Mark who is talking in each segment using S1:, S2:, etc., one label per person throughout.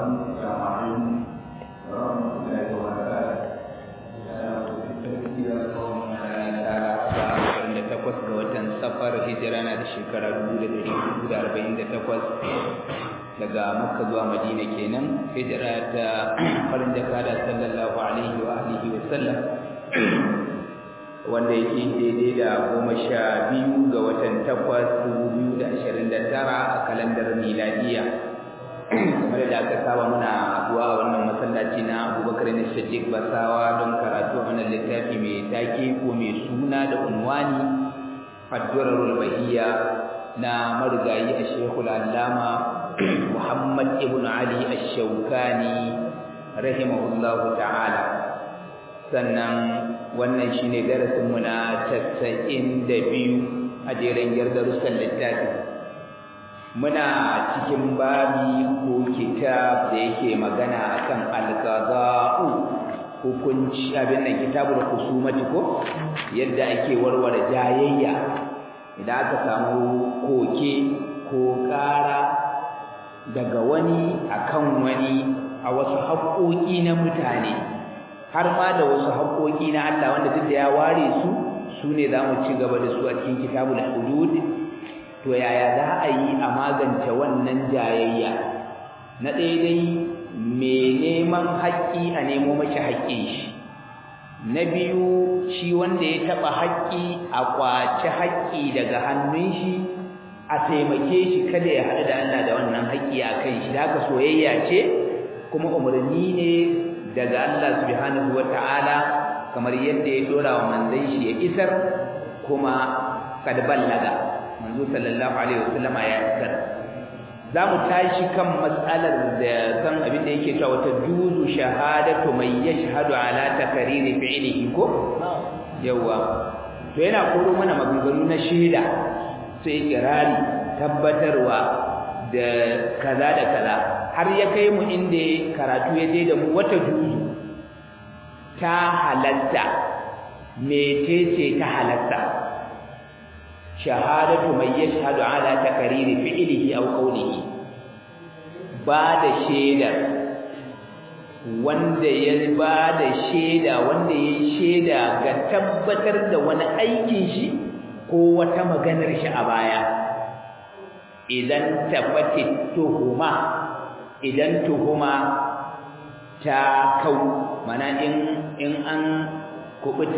S1: takwas ga watan safar hijira na da shekara 1448 daga Makka zuwa Madina kenan, hijira ta farin jakada sallallahu alaihi wa alihi wa sallam, wanda yake daidai da 12 ga watan 8 2029 a kalandar miladiya. Kamar da aka saba muna zuwa wannan masallaci na Abubakar na Siddiq Basawa don karatu wannan littafi mai take ko mai suna da unwani Ad-Durarul Bahiyya na marigayi Sheikhul Allama Muhammad ibn Ali Ash-Shawkani rahimahullahu ta'ala. Sannan wannan shine darasin mu na 92 a jerin darussan littafi. Muna cikin babi ko kitab da yake magana akan al-qada'u, hukunci abin nan kitabul khusumati ko yadda ake warware jayayya idan aka samu koke ko ƙara daga wani akan wani a wasu haƙoƙi na mutane, har ma da wasu haƙoƙi na Allah wanda duk da ya ware su ne za mu ci gaba da su a cikin kitabul hudud. To yaya za a yi a magance wannan jayayya? Na ɗaya dai mai neman haƙƙi a nemo mashi haƙƙin shi. Na biyu shi wanda ya taɓa haƙƙi a ƙwace haƙƙi daga hannun shi, a taimake shi kada ya haɗu da Allah da wannan haƙƙi a kan shi. Da haka soyayya ce kuma umarni ne daga Allah subhanahu wata'ala, kamar yadda ya dora wa manzon shi ya isar, kuma kad ballaga manzo sallallahu alaihi wasallama ya isar. Za mu tashi kan matsalar da kan abin da yake cewa wata juzu shahadatu man yashhadu ala takariri fi'lihi ko yawa, to yana koro mana maganganu na shaida, sai ikrari, tabbatarwa da kaza da kaza, har ya kai mu inda karatu ya je da mu wata juzu ta halatta. Mecece ta halatta? shahadatu man yashhadu ala takariri fi'lihi aw qawlihi, ba da shaida wanda ya ba da shaida wanda ya shaida ga tabbatar da wani aikin shi ko wata maganar shi a baya. Idan tafati tuhuma, idan tuhuma ta kau, mana in an kubuta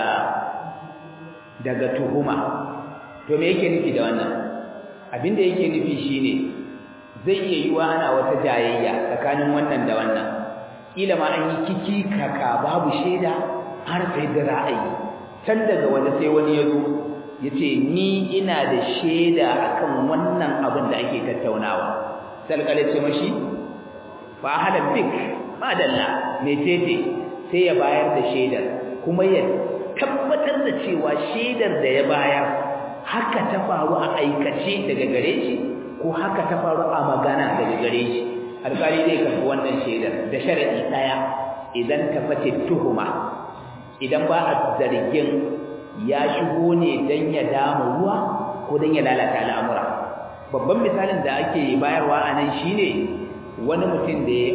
S1: daga tuhuma. To me yake nufi da wannan? Abinda yake nufi shine zai iya yiwa ana wata jayayya tsakanin wannan da wannan, kila ma an yi kiki kaka babu shaida har sai da ra'ayi, can daga wani sai wani yazo yace ni ina da shaida akan wannan abin da ake tattaunawa. Salkale ce mashi fa hada bik madalla mecece, sai ya bayar da shaidar kuma ya tabbatar da cewa shaidar da ya bayar haka ta faru a aikace daga gare shi ko haka ta faru a magana daga gare shi. Alƙali zai karɓi wannan shaidar da sharadi ɗaya, idan ta fate tuhuma, idan ba a zargin ya shigo ne dan ya dama ruwa ko dan ya lalata al'amura. Babban misalin da ake bayarwa a nan shine wani mutum da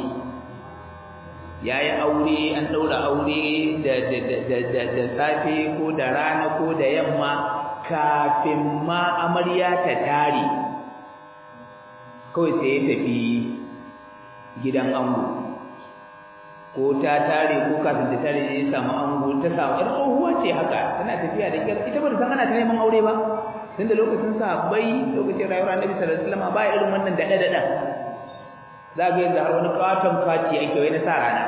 S1: ya yi aure, an ɗaura aure da safe ko da rana ko da yamma, kafin ma amarya ta tare kawai sai ya tafi gidan ango, ko ta tare ko kafin ta tare ya samu ango, ta samu ƴar tsohuwa ce haka tana tafiya da kyar, ita ba ta san ana ta neman aure ba, tunda lokacin sahabbai, lokacin rayuwar Annabi sallallahu alaihi wasallam ba irin wannan daɗe-daɗen. Za ga yanzu har wani katon kati ake wai na sa rana,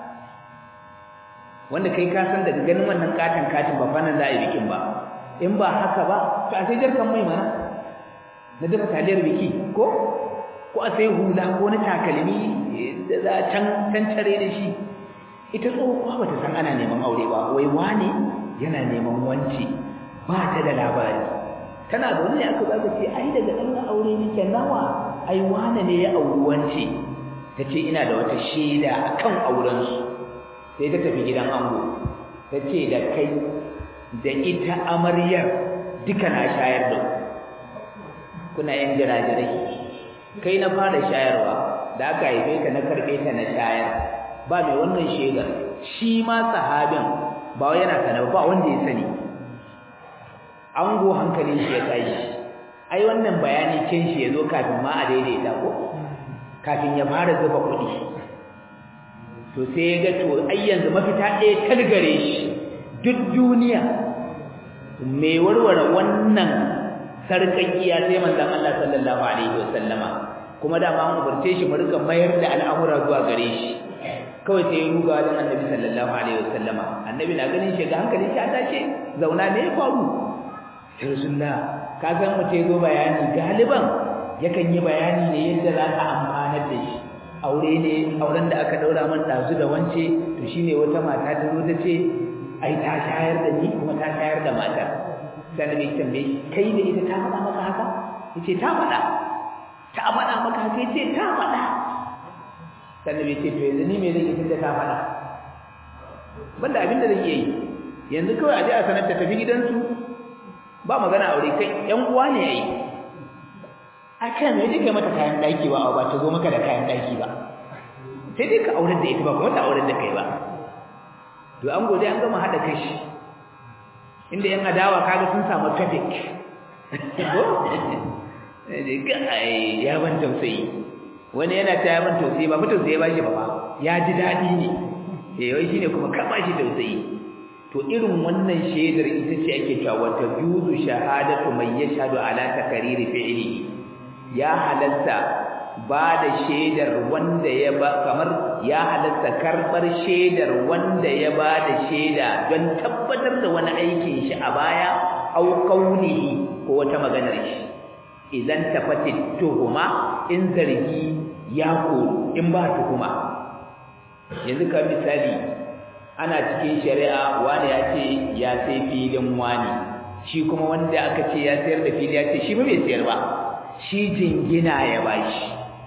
S1: wanda kai ka san daga ganin wannan katin ba fa nan za a yi bikin ba. In ba haka ba to a sai jarkan mai mana na dafa taliyar biki ko a sai hula ko na takalmi da za can tare da shi. Ita tsohuwa bata san ana neman aure ba, wai wane yana neman wanci, ba ta da labari. Tana da wani aka zaka ce ai daga ɗan aure nake nawa, ai wane ne ya auri wanci. Ta ce ina da wata shaida akan aurensu. Sai ta tafi gidan ango, ta ce da kai da ita amaryar duka na shayar da kuna yan jirajirai, kai na fara shayarwa da aka haife ka na karɓe ta na shayar ba mai wannan shaidar shi ma sahabin ba yana sanar ba wanda ya sani ango hankalin shi ya tashi ai wannan bayani kin shi yazo kafin ma a daidaita ko kafin ya fara zuba kuɗi to sai ya ga to ai yanzu mafita ɗaya talgare shi duk duniya mai warware wannan sarƙaƙiya sai manzon Allah sallallahu alaihi wasallama kuma da ma mu barce shi mu rika mayar da al'amura zuwa gare shi kawai sai ya ruga wajen annabi sallallahu alaihi wasallama annabi na ganin shi ga hankalin shi a tace zauna ne ya faru sai rasulullah ka san mu ce zo bayani galiban yakan yi bayani ne yadda za ka amfanar da shi aure ne auren da aka daura man dazu da wance to shine wata mata ta zo ta ce ai ta shayar da ni kuma ta shayar da matar sai annabi ya tambaye kai da ita ta faɗa maka haka yace ta faɗa maka haka yace ta faɗa sannan bai ce to yanzu ni me zan yi tunda ta faɗa banda abin da zan yi yanzu kawai a je a sanar ta tafi gidansu ba magana aure kai ƴan uwa ne yayi a kan me kai mata kayan daki ba ta zo maka da kayan daki ba sai dai ka aure da ita ba kuma ta aure da kai ba to an gode an gama hada kashi inda yan adawa kaga sun samu topic ko ya ban tausayi wani yana ta yaban tausayi ba mutum sai ya bashi ba ya ji dadi ne wai shine kuma ka bashi tausayi to irin wannan shaidar ita ce ake cewa wata juzu shahadatu man yashhadu ala takariri fi'lihi ya halatta ba da shaidar wanda ya ba kamar ya halatta karbar shaidar wanda ya ba da shaida don tabbatar da wani aikin shi a baya au qawlihi ko wata maganar shi idan tafatit tuhuma in zargi ya koru in ba tuhuma yanzu ka misali ana cikin shari'a wani ya ce ya sai filin wani shi kuma wanda aka ce ya sayar da fili ya ce shi ba bai sayar ba shi jingina ya bashi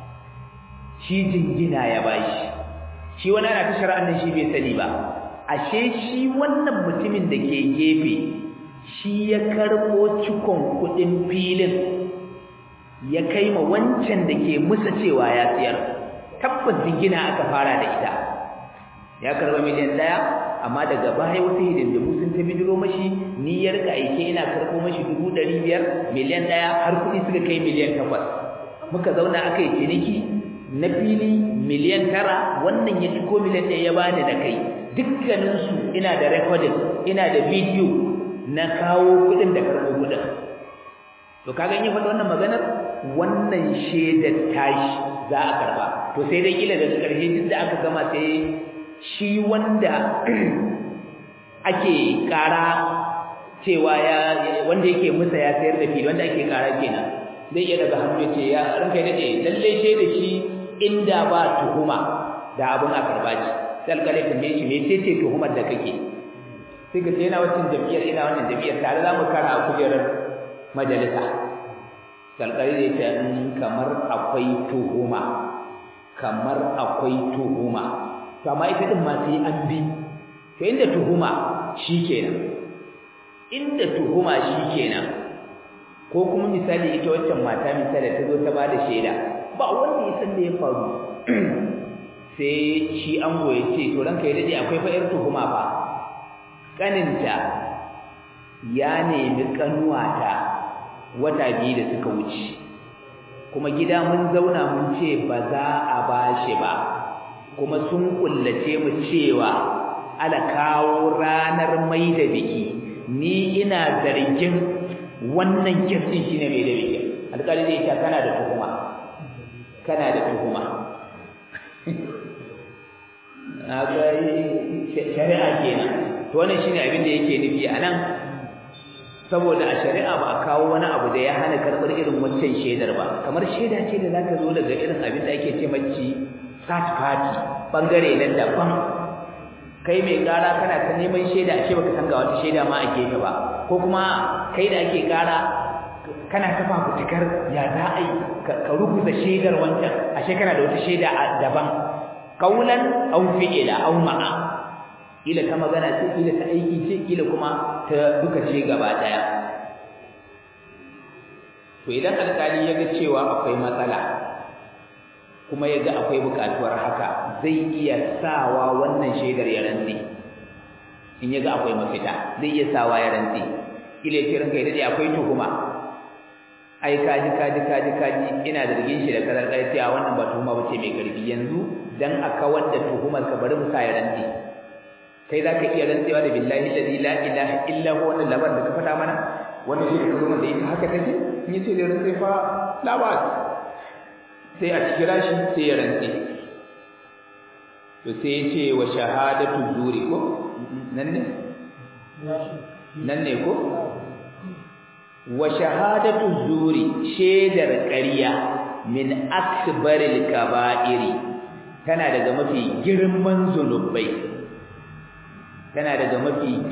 S1: shi wani ana ta shari'an nan shi bai sani ba ashe shi wannan mutumin da ke gefe shi ya karɓo cikon kuɗin filin ya kai ma wancan da ke musa cewa ya siyar tabbas jingina aka fara da ita ya karba miliyan 1 amma daga baya wasu hidindimu sun ta bidiro mashi niyyar ka aike ina karbo mashi 500 miliyan 1 har kuɗi suka kai miliyan 8 muka zauna aka yi ciniki na fili miliyan 9 wannan ya ciko miliyan 1 ya bani da kai dukkaninsu ina da recording ina da video na kawo kuɗin da karbo kuɗin to kaga in ya faɗi wannan maganar wannan shaidar tashi za a karba to sai dai kila daga ƙarshe duk da aka gama sai shi wanda ake ƙara cewa wanda yake musa ya sayar da fili wanda ake ƙara kenan zai iya daga hannu ce ya ranka ya dade lalle shaidar shi inda ba tuhuma da abun a karba shi sai alƙali tambaye shi me ce tuhumar da kake sai ka ce yana wancan jam'iyyar ina wannan jam'iyyar tare za mu kara a kujerar majalisa kalkari da ita kamar akwai tuhuma to amma ita din ma sai an bi to inda tuhuma shikenan ko kuma misali ita waccan mata misali ta zo ta bada shaida ba wanda ya san da ya faru sai shi ango ya ce to ranka ya dade akwai fa yar tuhuma fa kaninta ya nemi kanuwata wata 2 da suka wuce kuma gida mun zauna mun ce ba za a bashi ba kuma sun kullace mu cewa ala kawo ranar mai da biki ni ina zargin wannan kirtin shine mai da biki alƙali zai ce kana da tuhuma shari'a kenan to wannan shine abin da yake nufi anan saboda a shari'a ba a kawo wani abu da ya hana karɓar irin wancan shaidar ba kamar shaida ce da zaka zo daga irin abin da ake ce mace third party bangare na daban kai mai ƙara kana ta neman shaida ashe baka san ga wata shaida ma a gefe ba ko kuma kai da ake ƙara kana ta fafutukar ya za a yi ka rubuta shaidar wancan ashe kana da wata shaida daban kaulan aw fi'ila aw ma'a ila ta magana ce ila ta aiki ce ila kuma ta duka ce gaba daya to idan alƙali ya ga cewa akwai matsala ko kuma ya ga akwai buƙatuwar haka zai iya sawa wannan shaidar ya rantse in ya ga akwai mafita zai iya sawa ya rantse kila ya ce ranka ya dade akwai tuhuma ai kaji ina zargin shi da karar ƙarfi a wannan ba tuhuma bace mai ƙarfi yanzu dan aka wanda tuhumar ka bari mu sa ya rantse kai za ka iya rantsewa da billahi alladhi la ilaha illa huwa wannan labarin da ka faɗa mana wannan shi da ka zo da ita haka take in yace da rantse fa labar sai a kira shi sai ya rantse to sai ya ce wa shahadatu zuri ko nan ne ko wa shahadatu zuri shaidar ƙarya min akbaril kaba'iri tana daga mafi girman zunubai da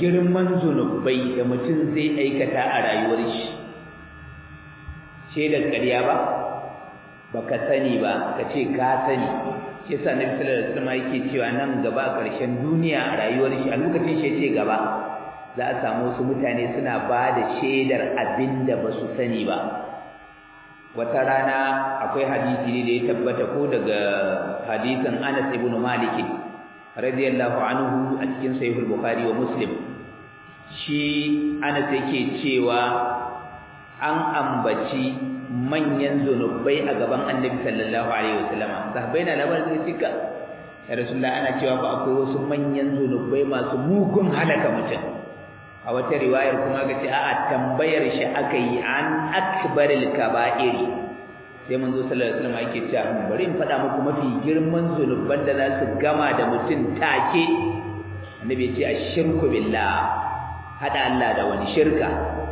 S1: mutum zai aikata a rayuwar shi shaidar ƙarya ba baka sani ba ka ce ka sani shi yasa Nabi sallallahu alaihi wasallam yake cewa nan gaba ƙarshen duniya a rayuwar shi a lokacin shi yace gaba za a samu wasu mutane suna ba da shaidar abinda ba su sani ba wata rana akwai hadisi ne da ya tabbata ko daga hadisin Anas ibn Malik radiyallahu anhu a cikin sahih al-Bukhari wa Muslim shi Anas yake cewa an ambaci manyan zunubai a gaban Annabi sallallahu alaihi wasallam sahabbai na labarin sai cika ya Rasulullah ana cewa fa akwai wasu manyan zunubai masu mugun halaka mutum a wata riwayar kuma ga ce a'a tambayar shi aka yi an akbaril kaba'iri sai manzo sallallahu alaihi wasallam yake cewa bari in faɗa muku mafi girman zunuban da za su gama da mutum take Annabi ya ce ashirku billah hada Allah da wani shirka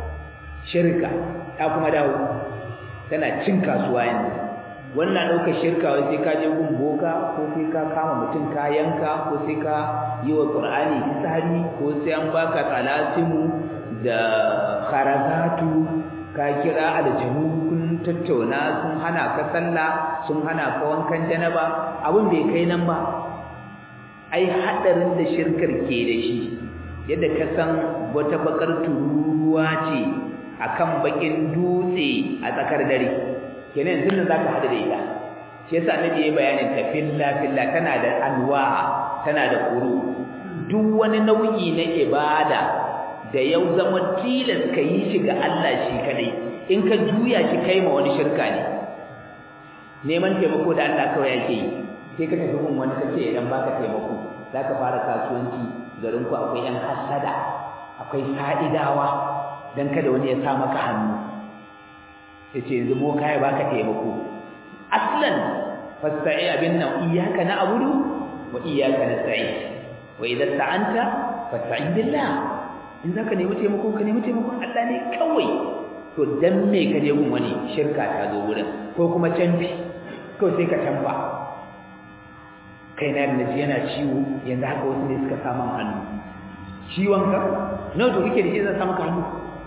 S1: ta kuma dawo tana cin kasuwa yanzu wannan ɗaukar shirka wai sai ka je gun boka ko sai ka kama mutum ka yanka ko sai ka yi wa Qur'ani tsari ko sai an baka talatimu da kharazatu ka kira aljanu kun tattauna sun hana ka sallah sun hana ka wankan janaba abin bai kai nan ba ai hadarin da shirkar ke da shi yadda ka san wata bakar tururuwa ce akan bakin dutse a tsakar dare kenan yanzu zaka hada da ita shi yasa annabi yayi bayanin ta filla tana da anwa tana da quru duk wani nau'i na ibada da yau zama tilas ka yi shi ga Allah shi kadai in ka juya shi kai ma wani shirka ne neman taimako da Allah kawai yake yi sai ka tafi gun wani kace idan baka taimako zaka fara kasuwanci garin ku akwai yan hasada akwai sa'idawa dan kada wani ya sa maka hannu yace yanzu mu kai baka taimako aslan fasta'i binna iyyaka na'budu wa iyyaka nasta'in wa idza sta'anta fasta'in billah in zaka nemi taimako ka nemi taimakon Allah ne kawai to dan me ka je gun wani shirka ta zo wurin ko kuma canfi kawai sai ka canfa kai na da yana ciwo yanzu haka wasu ne suka samu hannu ciwon ka nawa to kike da shi zan samu hannu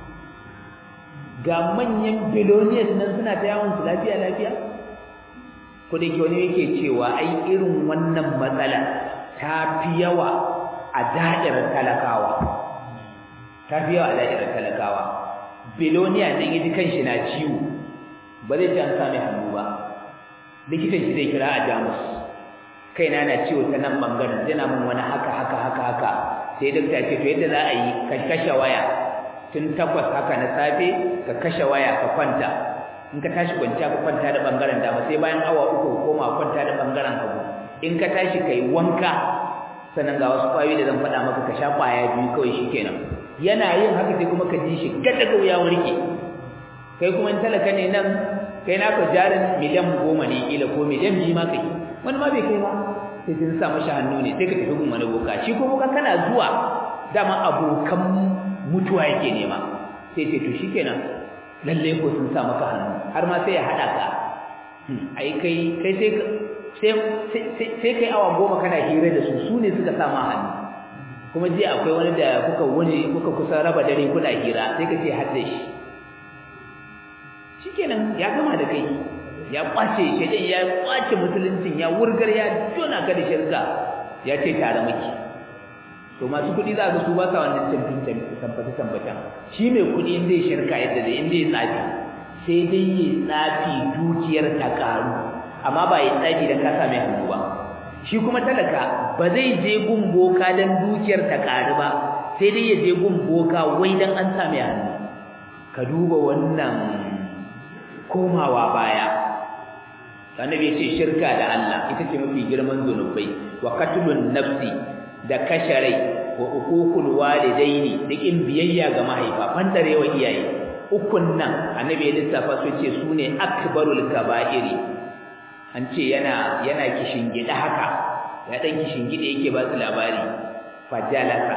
S1: ga manyan billionaires nan suna ta yawon su lafiya ko da wani yake cewa ai irin wannan matsala ta fi yawa a da'irar talakawa billionaire din yaji kanshi na ciwo ba zai an same hannu ba likitan shi zai kira a Jamus kaina na ciwo ta nan bangaren yana mun wani haka sai dakta ce to yadda za a yi ka kashe waya tun 8 haka na safe ka kashe waya ka kwanta in ka tashi kwanciya ka kwanta da bangaren dama sai bayan awa 3 koma kwanta da bangaren hagu in ka tashi kai wanka sannan ga wasu kwayoyi da zan faɗa maka ka sha kwaya biyu kawai shikenan yana yin haka sai kuma ka ji shi gada ga wuya warke kai kuma in talaka ne nan kai naka jarin miliyan 10 ne kila ko miliyan 2 ma kai wani ma bai kai ba sai kin sa mashi hannu ne sai ka tafi gun wani boka shi ko boka kana zuwa dama abokan mutuwa yake nema sai ce to shikenan lalle ko sun sa maka hannu har ma sai ya hada ka ai kai sai kai awa 10 kana hira da su ne suka sa ma hannu kuma je akwai wani da kuka kusa raba dare kuna hira sai ka ce hadda shi shikenan ya gama da kai ya kwace shedan ya kwace musuluncin ya wurgar ya jona ka da shirka ya ce tare miki to masu kudi za ga su ba sa wannan tambata shi mai kudi in zai shirka yadda zai in zai tsafi sai dai yi tsafi dukiyar ta karu amma ba ya tsafi dan ka sa mai hannu ba shi kuma talaka ba zai je gun boka dan dukiyar ta karu ba sai dai ya je gun boka wai dan an sa mai hannu ka duba wannan komawa baya annabi ce shirka da Allah ita ce mafi girman zunubai wa qatlun nafsi da kasharai wa uququl walidaini da kin biyayya ga mahaifa fandarewa iyaye ukun nan annabi ya lissafa su ce sune akbarul kaba'iri an ce yana kishingide haka ya dan kishingide yake ba su labari fajalasa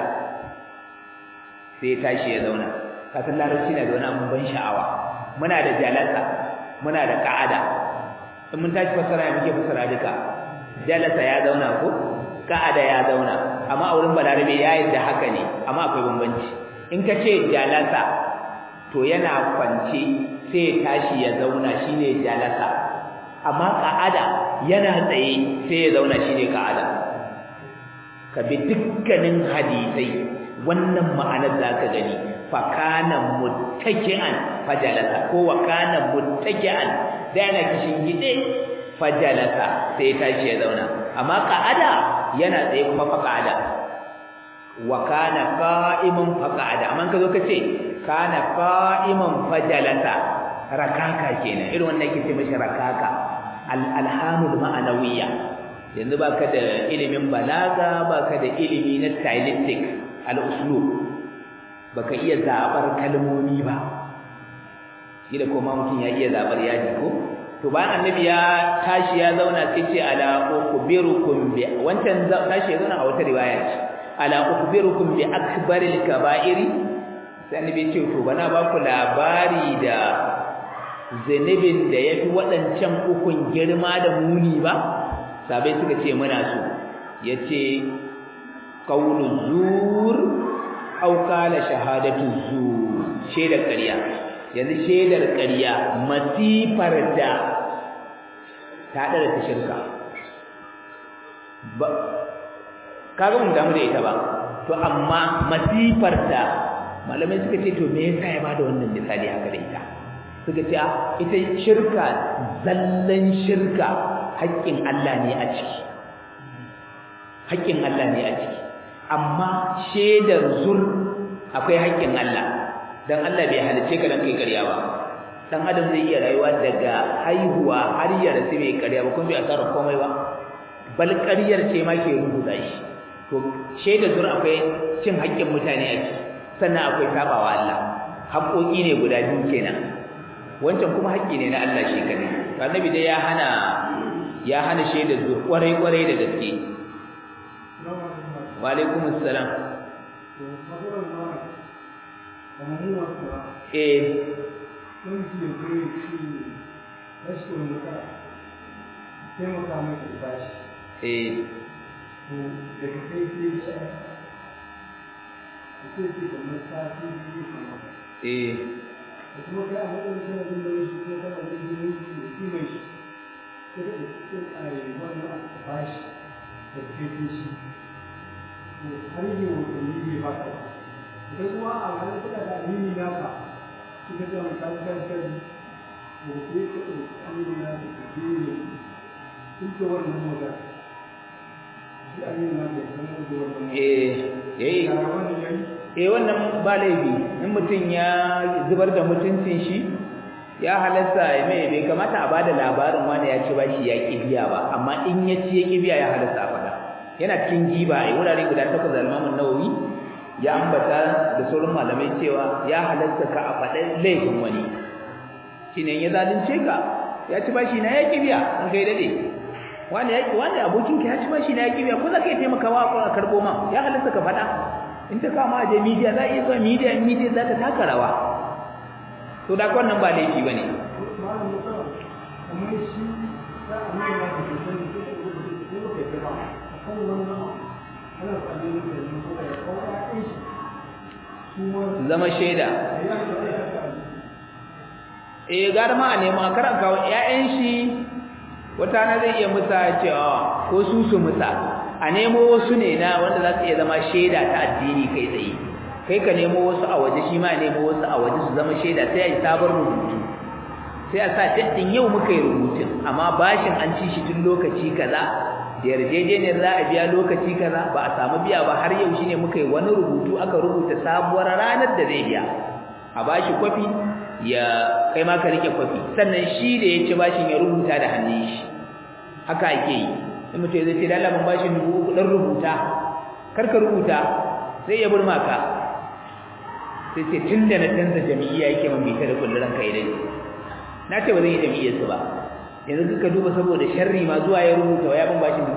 S1: sai tashi ya zauna kasan larabci na da wani abun ban sha'awa muna da jalasa muna da ka'ada in mun tashi fasara ya muke fasara duka jalasa ya zauna ko ka'ada ya zauna amma a wurin balarabe ya yadda haka ne amma akwai bambanci in ka ce jalasa to yana kwance sai ya tashi ya zauna shine jalasa amma ka'ada yana tsaye sai ya zauna shine ka'ada ka bi dukkanin hadisai wannan ma'anar zaka gani fa kana muttaki'an fajalasa ko wa kana muttaki'an da yana kishin gide fajalasa sai tashi ya zauna amma ka'ada yana tsaye kuma fa ka'ada wa kana qa'iman fa ka'ada amma kazo kace kana qa'iman fajalasa rakaka kenan irin wannan yake ce mishi rakaka alhamul ma'anawiyya yanzu baka da ilimin balaga baka da ilimi na stylistic al-uslub baka iya zabar kalmomi ba kila kuma mutum ya iya zabar yaji ko to bayan annabi ya tashi ya zauna sai ce ala ukhbirukum bi wancan tashi ya zauna a wata riwaya ce ala ukhbirukum bi akbaril kaba'iri sai annabi ce to bana ba ku labari da zanibin da yafi wadancan ukun girma da muni ba sabai suka ce muna so yace qawlu zur aw qala shahadatu zur shedar ƙarya yanzu shedar ƙarya masifar da ta dara ta shirka ba kaga mun damu da ita ba to amma masifar da malamai suka ce to me yasa ya bada wannan misali haka da ita suka ce ita shirka zallan shirka haƙƙin Allah ne a ciki haƙƙin Allah ne a ciki amma shedar zur akwai haƙƙin Allah dan Allah bai halice ka dan kai ƙarya ba dan adam zai iya rayuwa daga haihuwa har ya rasu bai ƙarya ba kuma bai asara komai ba bal ƙaryar ce ma ke rubuta shi to shedar zur akwai cin haƙƙin mutane a ciki sannan akwai sabawa Allah haƙoƙi ne guda biyu kenan wancan kuma haƙƙi ne na Allah shi kadai to annabi dai ya hana shedar zur kwarai da gaske wa alaikumus salam
S2: har yi watanni bai ba ka da kuma a ranar suka da amini naka suka ce wani kankan da ke ka amini naka ka ke yi sun ce wannan motar shi amini naka ya sanar da wannan
S1: wannan ba laifi in mutum ya zubar da mutuncin shi ya halatta ya mai bai kamata a bada labarin wanda ya ci bashi ya kibiya ba amma in ya ci ya kibiya ya halatta a fada yana cikin giba a wurare guda 8 da Imam Nawawi ya ambata da sauran malamai cewa ya halatta ka a faɗa laifin wani shine ya zalunce ka ya ci bashi na ya kibiya an kai dade wanda abokin ka ya ci bashi na ya kibiya ko za ka yi taimakawa ko a karbo ma ya halatta ka faɗa in ta kama je media za a iya zuwa media za ta taka rawa to da wannan ba laifi bane zama shaida gara ma a nemo a karan kawo ƴaƴan shi wata na zai iya musa cewa ko su musa a nemo wasu ne na wanda za su iya zama shaida ta addini kai tsaye kai ka nemo wasu a waje shi ma nemo wasu a waje su zama shaida sai a yi sabon rubutu sai a sa daddin yau muka yi rubutun amma bashin an ci shi tun lokaci kaza da yarjejeniyar za a biya lokaci kaza ba a samu biya ba har yau shine muka yi wani rubutu aka rubuta sabuwar ranar da zai biya a bashi kwafi ya kai ma ka rike kwafi sannan shi da ya ci bashin ya rubuta da hannun shi haka ake yi in mutum zai ce da Allah mun bashin 3,000 dan rubuta karka rubuta sai ya burma ka sai ce tunda na canza jami'a yake mun bita da kullun kai dai na ce ba zan yi jami'ar su ba yanzu duka duba saboda sharri ma zuwa ya rubuta ya ban bashin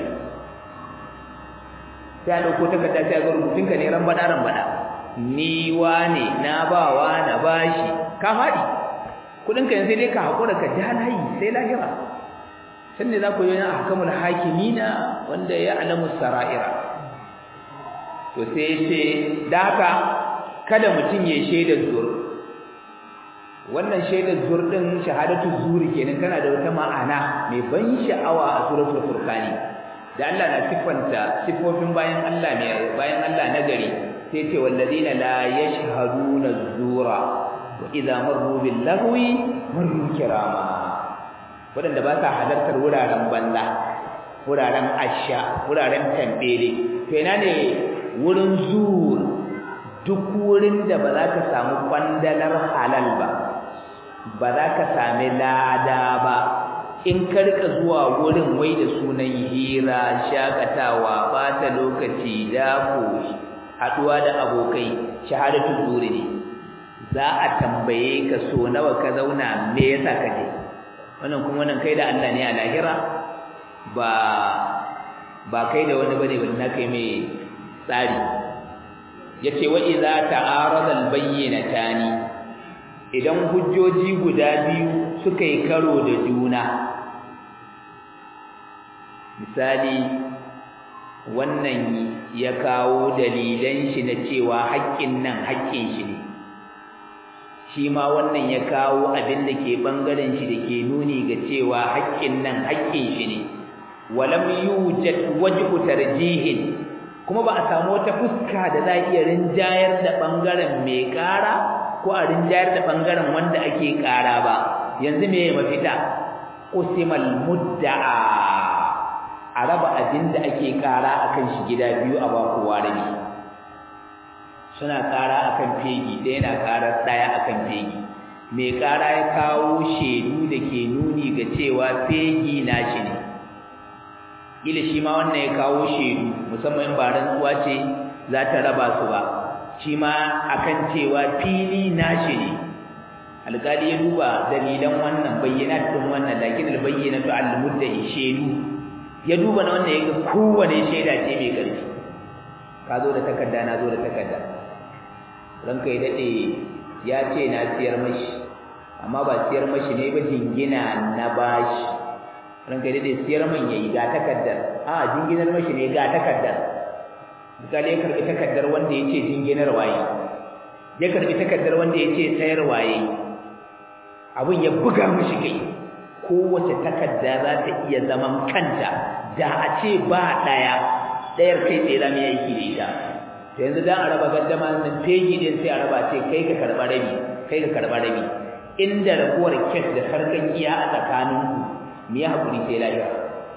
S1: 500 sai a dauko takarda sai ga rubutun ka ne ran bada ni wane na ba wa na bashi ka fadi kudin ka yanzu dai ka hakura ka ja layi sai lahira sanne za ku yi ahkamul hakimina wanda ya alamu sara'ira to sai ce daka kada mutun ya shaida zur wannan shaidar zur din shahadatu zuri kenan tana da wata ma'ana mai ban sha'awa a suratul furqani da Allah na sifanta sifofin bayan Allah nagari sai ce walladina la yashhaduna zura wa idza marru bil lagwi marru kirama wadanda ba sa halartar wuraren banza wuraren asha wuraren tambele to ina ne wurin zur duk wurin da ba za ka samu kwandalar halal ba za ka sami lada ba in ka rika zuwa wurin wai da sunan hira shakatawa bata lokaci dako haduwa da abokai shahadatu zuri ne za a tambaye ka so nawa ka zauna me yasa ka je wannan kuma wannan kai da Allah ne a lahira ba kai da wani bane na kai mai tsari yace wa idza ta'arada al-bayyinatani idan hujjoji guda biyu suka yi karo da juna misali wannan ya kawo dalilan shi na cewa haƙƙin nan haƙƙin shi ne shi ma wannan ya kawo abin da ke bangaren shi da ke nuni ga cewa haƙƙin nan haƙƙin shi ne walam yujad wajhu tarjihin kuma ba a samu wata fuska da za a iya rinjayar da bangaren mai ƙara ko a rinjayar da bangaren wanda ake ƙara ba yanzu me mafita usimal mudda'a a raba abin da ake ƙara akan shi gida biyu a ba kowa rabi suna ƙara akan fegi ɗaya yana ƙarar ɗaya akan fegi mai ƙara ya kawo shaidu da ke nuni ga cewa fegi nashi ne ila shi ma wannan ya kawo shaidu musamman ba rantsuwa ce za ta raba su ba shi ma akan cewa fili nashi ne alƙali ya duba dalilan wannan bayyanat din wannan lakin albayyinatu almuddahi shaidu ya duba na wannan yaga kowane shaida ce mai ƙarfi ka zo da takarda na zo da takarda ranka ya dade ya ce na siyar mashi amma ba siyar mashi ne ba jingina na bashi ranka ya dade siyar man yayi ga takardar jinginar mashi ne ga takardar misali ya karbi takardar wanda yace jinginar waye ya karbi takardar wanda yace sayar waye abun ya buga mishi kai kowace takarda za ta iya zaman kanta da a ce ba dayar kai sai zamu yi aiki da ita to yanzu dan araba gaddama nan fegi din sai araba ce kai ka karba rabi inda rabuwar kes da farkan iya a tsakaninku me ya hakuri sai lafiya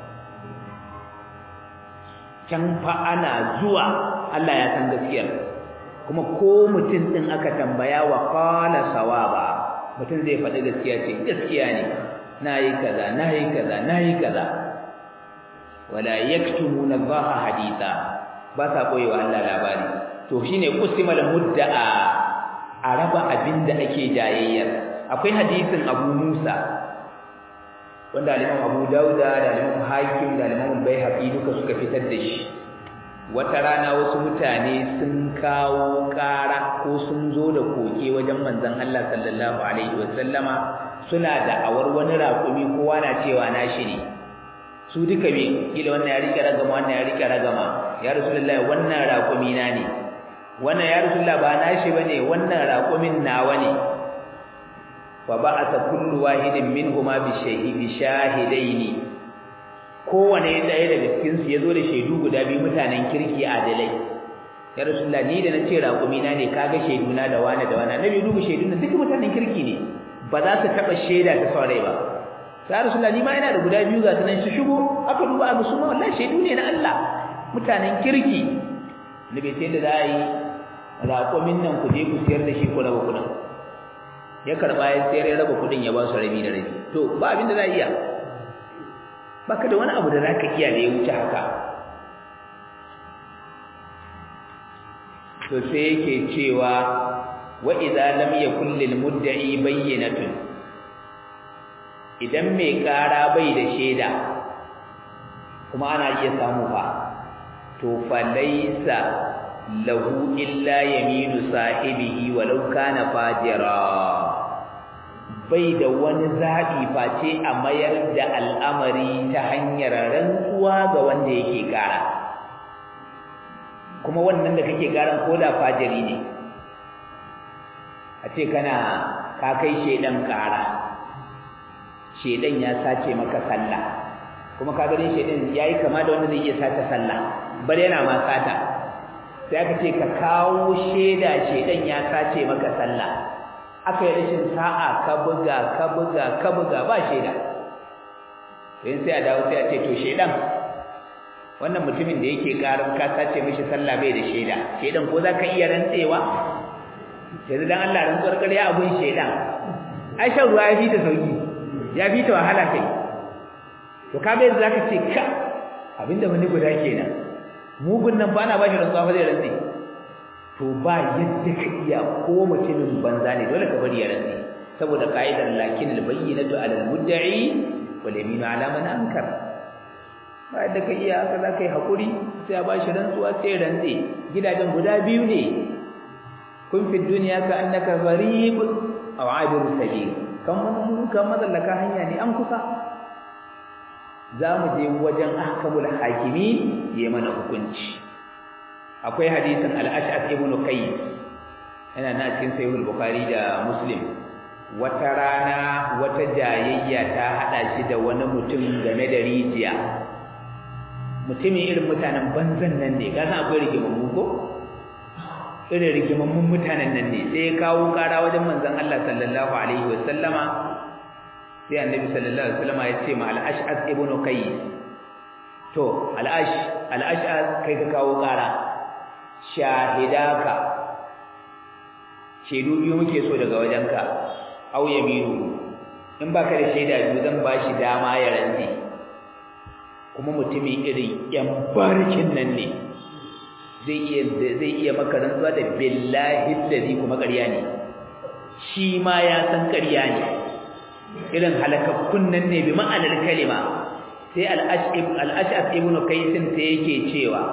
S1: can fa ana zuwa Allah ya san gaskiyar kuma ko mutum din aka tambaya wa qala sawaba mutum zai faɗi gaskiya ce gaskiya ne nayi kaza wala yaktumuna Allah haditha ba sa koyewa Allah labari to shine qusimal mudda'a a raba abinda ake jayayyar akwai hadisin Abu Musa wanda Imam Abu Dauda da Imam Hakim da Imam Baihaqi duka suka fitar da shi wata rana wasu mutane sun kawo ƙara ko sun zo da koke wajen manzon Allah sallallahu alaihi wasallama suna da awar wani raƙumi kowa na cewa nashi ne su duka me kila wannan ya rike ragama ya Rasulullahi wannan raƙumi na ne wannan ya Rasulullah ba nashi bane wannan raƙumin nawa ne fa ba'atha kullu wahidin minhuma bi shahidaini kowane ɗaya daga cikin su yazo da shaidu guda biyu mutanen kirki adalai ya Rasulullah ni da nace raƙumi na ne kaga shaiduna da wani da wani nabi dubu shaidun nan duka mutanen kirki ne ba za su taba shaida ta saurayi ba sai Rasulullahi ma ina da guda biyu ga sunan shi shigo aka duba a musu wallahi shaidu ne na Allah mutanen kirki nabi sai da zai raƙomin nan ku je ku siyar da shi ko raba kudin ya karba ya sayar ya raba kudin ya ba su rabi da rabi to ba abin da za iya baka da wani abu da zaka iya da ya wuce haka to sai yake cewa wa idza lam yakul lil mudda'i bayyinatun idan mai kara bai da shaida kuma ana iya samu fa to fa laysa lahu illa yaminu sahibihi walau kana fajira bai da wani zabi face a mayar da al'amari ta hanyar rantsuwa ga wanda yake kara kuma wannan da kake karan koda fajiri ne a ce kana ka kai shedan kara shedan ya sace maka sallah kuma ka gani shedan yayi kama da wanda zai iya sace sallah bar yana ma sata sai aka ce ka kawo sheda shedan ya sace maka sallah aka yi rashin sa'a ka buga ba sheda sai a dawo sai a ce to shedan wannan mutumin da yake karin ka sace mishi sallah bai da sheda shedan ko zaka iya rantsewa yanzu dan Allah rantsuwar ƙarya abun shedan ai shan ruwa ya fi ta sauki ya fi ta wahala kai to kaga yanzu zaka ce ka abinda wani guda kenan mugun nan ba na bashi rantsuwa ba zai rantse to ba yadda ka iya ko mutumin banza ne dole ka bari ya rantse saboda ka'idar lakin albayyinatu ala almudda'i wal yaminu ala man ankar ba yadda ka iya haka zaka yi hakuri sai a bashi rantsuwa sai rantse gidajen guda biyu ne kun fi duniya ka annaka gharib aw abir sabil kan mazallaka hanya ne an kusa zamu je wajen ahkamul hakimi yayi mana hukunci akwai hadisin al-ash'ath ibn qais yana na cikin sahih al-bukhari da muslim wata rana wata jayayya ta hada shi da wani mutum game da rijiya mutumin irin mutanen banzan nan ne ga san akwai rigimammu ko irin rigimammun mutanen nan ne sai ya kawo kara wajen manzon Allah sallallahu alaihi wasallama sai annabi sallallahu alaihi wasallama ya ce ma al-ash'ath ibn qais to al-ash'ath kai ka kawo kara shahidaka shaidu biyu muke so daga wajenka aw yaminu in baka da shaida biyu zan bashi dama ya rantsi kuma mutumin irin yan barkin nan ne zai iya maka rantsuwa da billahi allazi kuma ƙarya ne shi ma ya san ƙarya ne irin halakakkun nan ne bi ma'anar kalima sai al-ash'ab ibn qais sai yake cewa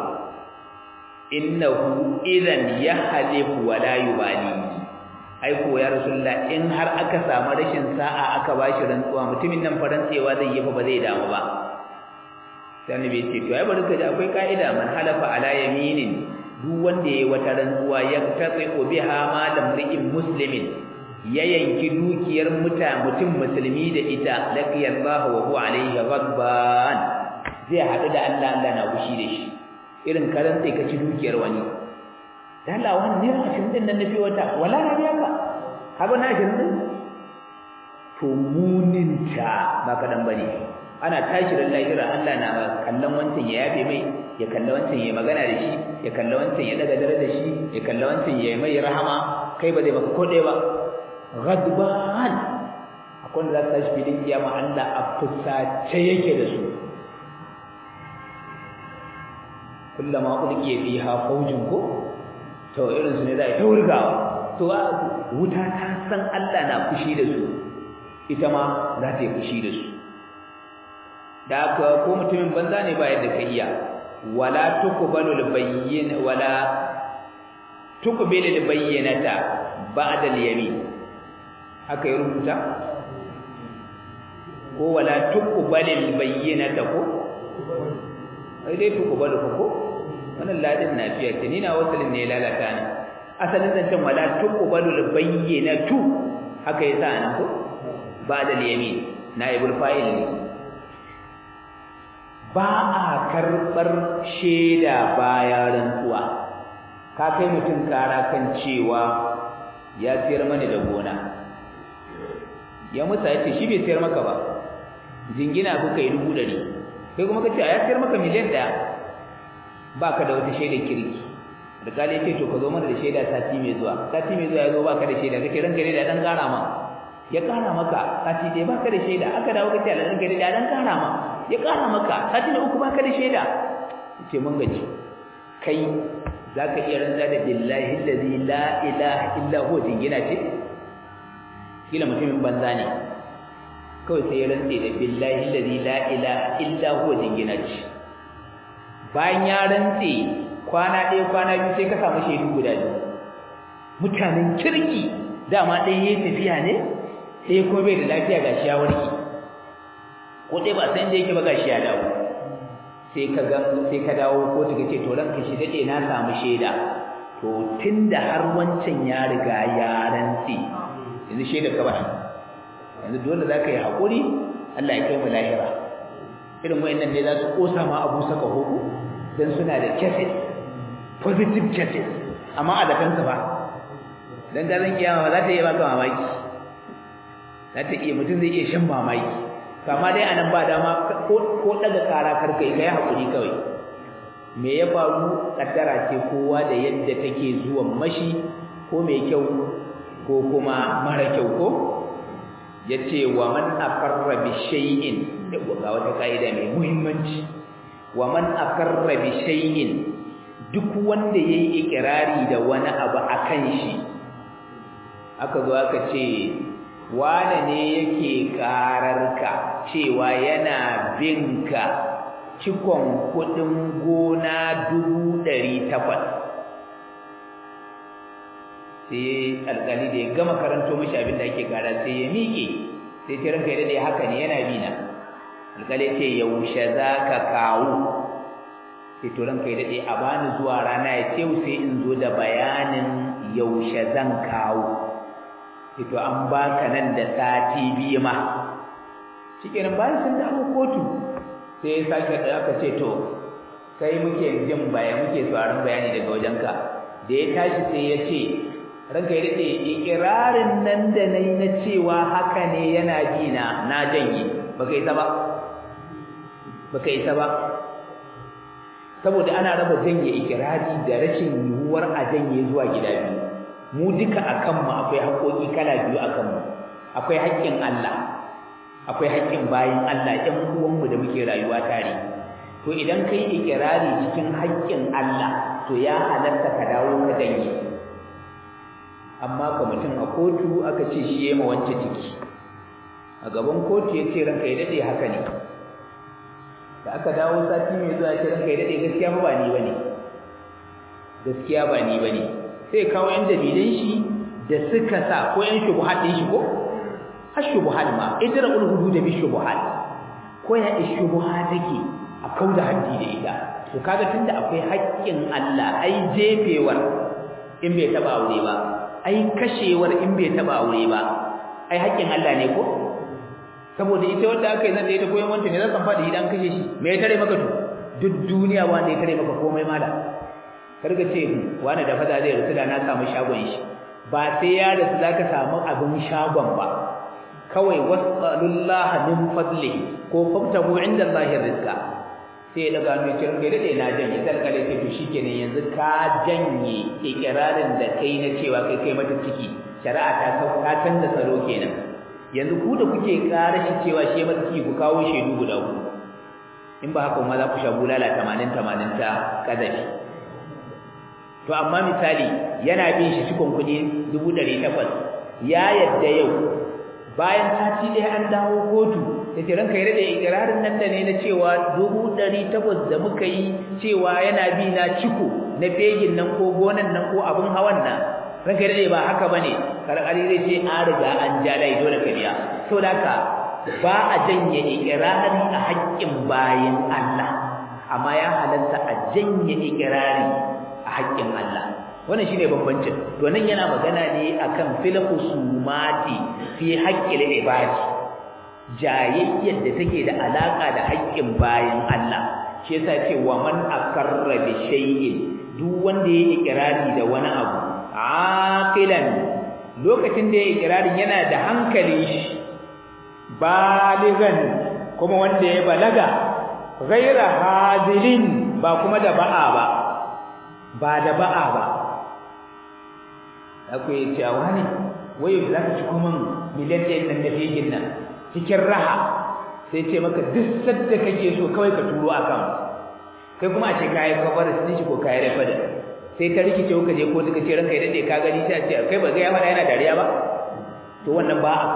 S1: innahu idan yahlifu wa la yubali ai ko ya rasulullah in har aka samu rashin sa'a aka bashi rantsuwa mutumin nan farantsewa zai yi fa ba zai damu ba sai annabi ce to ai bari ka ji akwai kaida man halafa ala yaminin duk wanda yayi wata rantsuwa ya taqiqu biha ma lamri'in muslimin ya yanki dukiyar mutum musulmi da ita laqiyallahu wa huwa alayhi ghadban zai hadu da Allah na gushi da shi irin karan sai ka ci dukiyar wani dan Allah wannan ne rashin din nan nafi wata wala na biya ka haba na shirin to muninta ba kadan bane ana tashi ran lahira Allah na kallon wancan ya yafe mai ya kalla wancan ya magana da shi ya kalla wancan ya daga dare da shi ya kalla wancan ya mai rahama kai ba zai baka ko dai ba ghadban akwai da za ta shi filin kiyama Allah a fusace yake da su kullama ulqiya fiha fawjun ko to irin su ne za ta wurgawa to wuta ta san Allah na fushi da su ita ma za ta yi fushi da su da haka ko mutumin banza ne ba yadda ka iya wala tuqbalu al-bayyin wala tuqbilu al-bayyinata ba'da al-yamin haka ya rubuta ko wala tuqbalu al-bayyinata ko ai dai tuqbalu ko wannan ladin nafiya ce ni na wasalin ne lalata ne asalin zancen wala tuqbalu al-bayyinatu haka yasa nan ko ba'da al-yamin naibul fa'il ne ba a karɓar shaida bayan rantsuwa ka kai mutum kara kan cewa ya siyar mani da gona ya musa yace shi bai sayar maka ba jingina kuka yi 100 kai kuma kace ya sayar maka miliyan 1 baka da wata shaidar kirki alƙali yace to ka zo mana da shaida sati mai zuwa ya zo baka da shaida kake ranka ne da dan kara ma ya kara maka sati dai baka da shaida aka dawo kace ranka ne da dan kara ma ya kara maka sati na uku baka da shaida yace mun gaji kai zaka iya rantsa da billahi allazi la ilaha illa huwa jingina ce kila mutumin banza ne kawai sai ya rantsa da billahi allazi la ilaha illa huwa jingina ce bayan ya rantsa kwana ɗaya kwana biyu sai ka samu shaidu guda biyu mutanen kirki dama ɗaya yayi tafiya ne sai ko bai da lafiya gashi ya warke ko dai ba san da yake ba gashi ya dawo sai ka dawo ko ta ce to ranka shi dade na samu shaida to tunda har wancan ya riga ya rantsi yanzu shaida ka ba yanzu dole zaka yi hakuri Allah ya kai mu lahira irin wayannan ne za su kosa ma abu saka hoko dan suna da cases positive cases amma a da kansa ba dan garin kiyama ba za ta yi baka mamaki za ta iya mutum zai iya shan mamaki kama dai anan ba dama ko daga kara karka yi kai hakuri kawai me ya faru kaddara ce kowa da yadda take zuwa mashi ko mai kyau ko kuma mara kyau ko yace wa man aqarra bi shay'in ga wata kaida mai muhimmanci wa man aqarra bi shay'in duk wanda yayi ikrari da wani abu akan shi aka zo aka ce wane ne yake ƙararka cewa yana binka cikon kuɗin gona 800 sai alƙali da ya gama karanto mishi abin da ake ƙara sai ya miƙe sai ce ranka ya dade haka ne yana bina alƙali ce yaushe za ka kawo sai to ranka ya dade a bani zuwa rana ya ce sai in zo da bayanin yaushe zan kawo to an baka nan da sati biyu ma shikenan bayan sun dawo kotu sai ya sake da aka ce to kai muke jin muke tsaron bayani daga wajenka da ya tashi sai ya ce ranka ya dade ikirarin nan da nayi na cewa haka ne yana dina na janye baka isa ba saboda ana raba janye ikirari da rashin yiwuwar a janye zuwa gida biyu mu duka akan mu akwai haƙoƙi kala biyu akan mu akwai haƙƙin Allah akwai haƙƙin bayin Allah ɗan uwan mu da muke rayuwa tare to idan kai ikirari cikin haƙƙin Allah to ya halarta ka dawo ka dange amma ka mutum a kotu aka ce shi yayi ma wance ciki a gaban kotu ya ce ranka ya dade haka ne da aka dawo sati mai zuwa ce ranka ya dade gaskiya ba ni bane sai kawo yan dalilan shi da suka sa ko yan shubuhat din shi ko har shubuhat ma idra'ul hudud bi shubuhat ko ya shubuha take a kauda haddi da ita to kaga tunda akwai haƙƙin Allah ai jefewar in bai taba aure ba ai kashewar in bai taba aure ba ai haƙƙin Allah ne ko saboda ita wanda aka yi nan da ita koyon wanda ne za ka fadi idan kashe shi me ya tare maka to duk duniya wanda ya tare maka komai mala karga ce wani da fada zai rusu da na samu shagon shi ba sai ya rasu zaka samu abin shagon ba kawai wasallallahu min fadlihi ko fabtahu inda Allah rizqa sai daga mai cikin gare da na janye sarkale sai to shikenan yanzu ka janye ikirarin da kai na cewa kai mata ciki shari'a ta canza salo kenan yanzu ku da kuke ƙara shi cewa shi mata ciki ku kawo shedu guda ku in ba haka ma za ku sha bulala 80 ta kadafi to amma misali yana bin shi cikon kuɗi 800 ya yadda yau bayan sati ɗaya an dawo kotu da ce ranka yarda da ikirarin nan da ne na cewa 800 da muka yi cewa yana bi na ciko na fegin nan ko gonan nan ko abin hawan nan ranka yarda ba haka bane karkari zai ce an riga an ja dai dole ka biya to da haka ba a janye ikirari a haƙƙin bayin Allah amma ya halatta a janye ikirari a haƙƙin Allah wannan shine bambancin to nan yana magana ne akan filqu sumati fi haqqil ibadi jayayyar da take da alaka da haƙƙin bayin Allah shi yasa ce wa man akarra bi shay'in duk wanda yayi ikrari da wani abu aqilan lokacin da yayi ikrarin yana da hankalin shi baligan kuma wanda ya balaga ghaira hadilin ba kuma da ba'a ba da ba'a ba akwai cewa ne wayo za ka ci kuma miliyan ɗaya nan da fegin nan cikin raha sai ce maka duk sadda kake so kawai ka turo akan kai kuma a ce kayi kabar sun shi ko kayi refada sai ta rikice ka je ko suka ce ranka ya dade ka gani sai a ce kai ba ga ya fada yana dariya ba to wannan ba a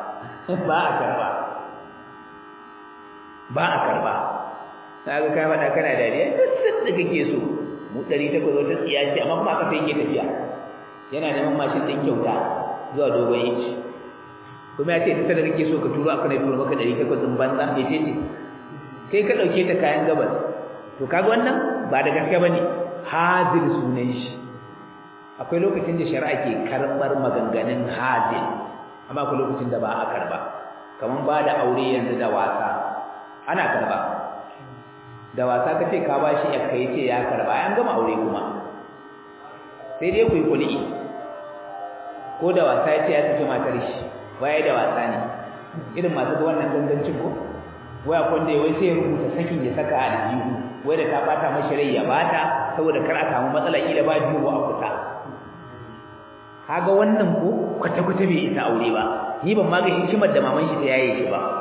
S1: karba kaga kai fada kana dariya duk sadda kake so mu 800 wata tsiya ce amma kuma aka sai yake tafiya yana neman mashin din kyauta zuwa dogon inci kuma ya ce duk sadda kake so ka turo aka ne turo maka 800 din banza me ce kai ka dauke ta kayan gabas to kaga wannan ba da gaske bane hadir sunan shi akwai lokacin da shari'a ke karbar maganganun hadir amma akwai lokacin da ba a karba kaman ba da aure yanzu da wasa ana karba da wasa kace ka bashi yakka yace ya karba an gama aure kuma sai dai ku yi kuli ko da wasa yace ya tafi matar shi waye da wasa ne irin masu da wannan dangancin ko waya kwanda wai sai ya rubuta sakin ya saka a aljihu wai da ta bata mashi rai ya bata saboda kar a samu matsala ila ba jiwo a kusa kaga wannan ko kwata kwata bai isa aure ba ni ban ma ga hikimar da maman shi ta yaye shi ba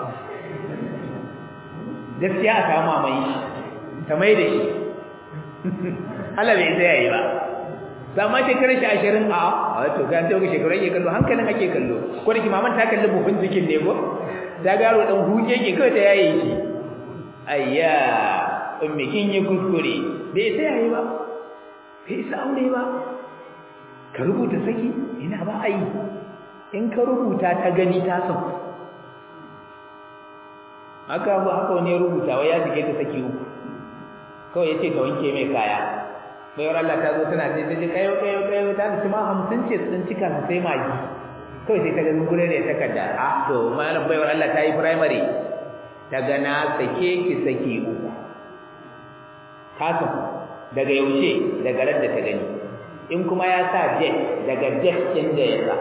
S1: gaskiya a samu maman shi ta mai da shi Allah bai sai yayi ba sama shekarar shi 20 a to ga sai ga shekarar yake kallo hankalin ake kallo ko da ki maman ta kalli buhun jikin ne ko da garo dan huje yake kawai ta yaye shi ayya ummi kin yi kuskure bai sai yayi ba bai sai aure ba ka rubuta saki ina ba ai in ka rubuta ta gani ta san haka wani rubuta wai ya sike ta saki uku kawai yace ka wanke mai kaya bayar Allah ta zo tana ce kayo ta ci ma 50 ce sun cika sai magi kawai sai ta ga gure da takarda to malam bayar Allah ta yi primary daga na sake ki saki uku haka daga yaushe daga ran da ta gani in kuma ya sa jet daga jet din da ya sa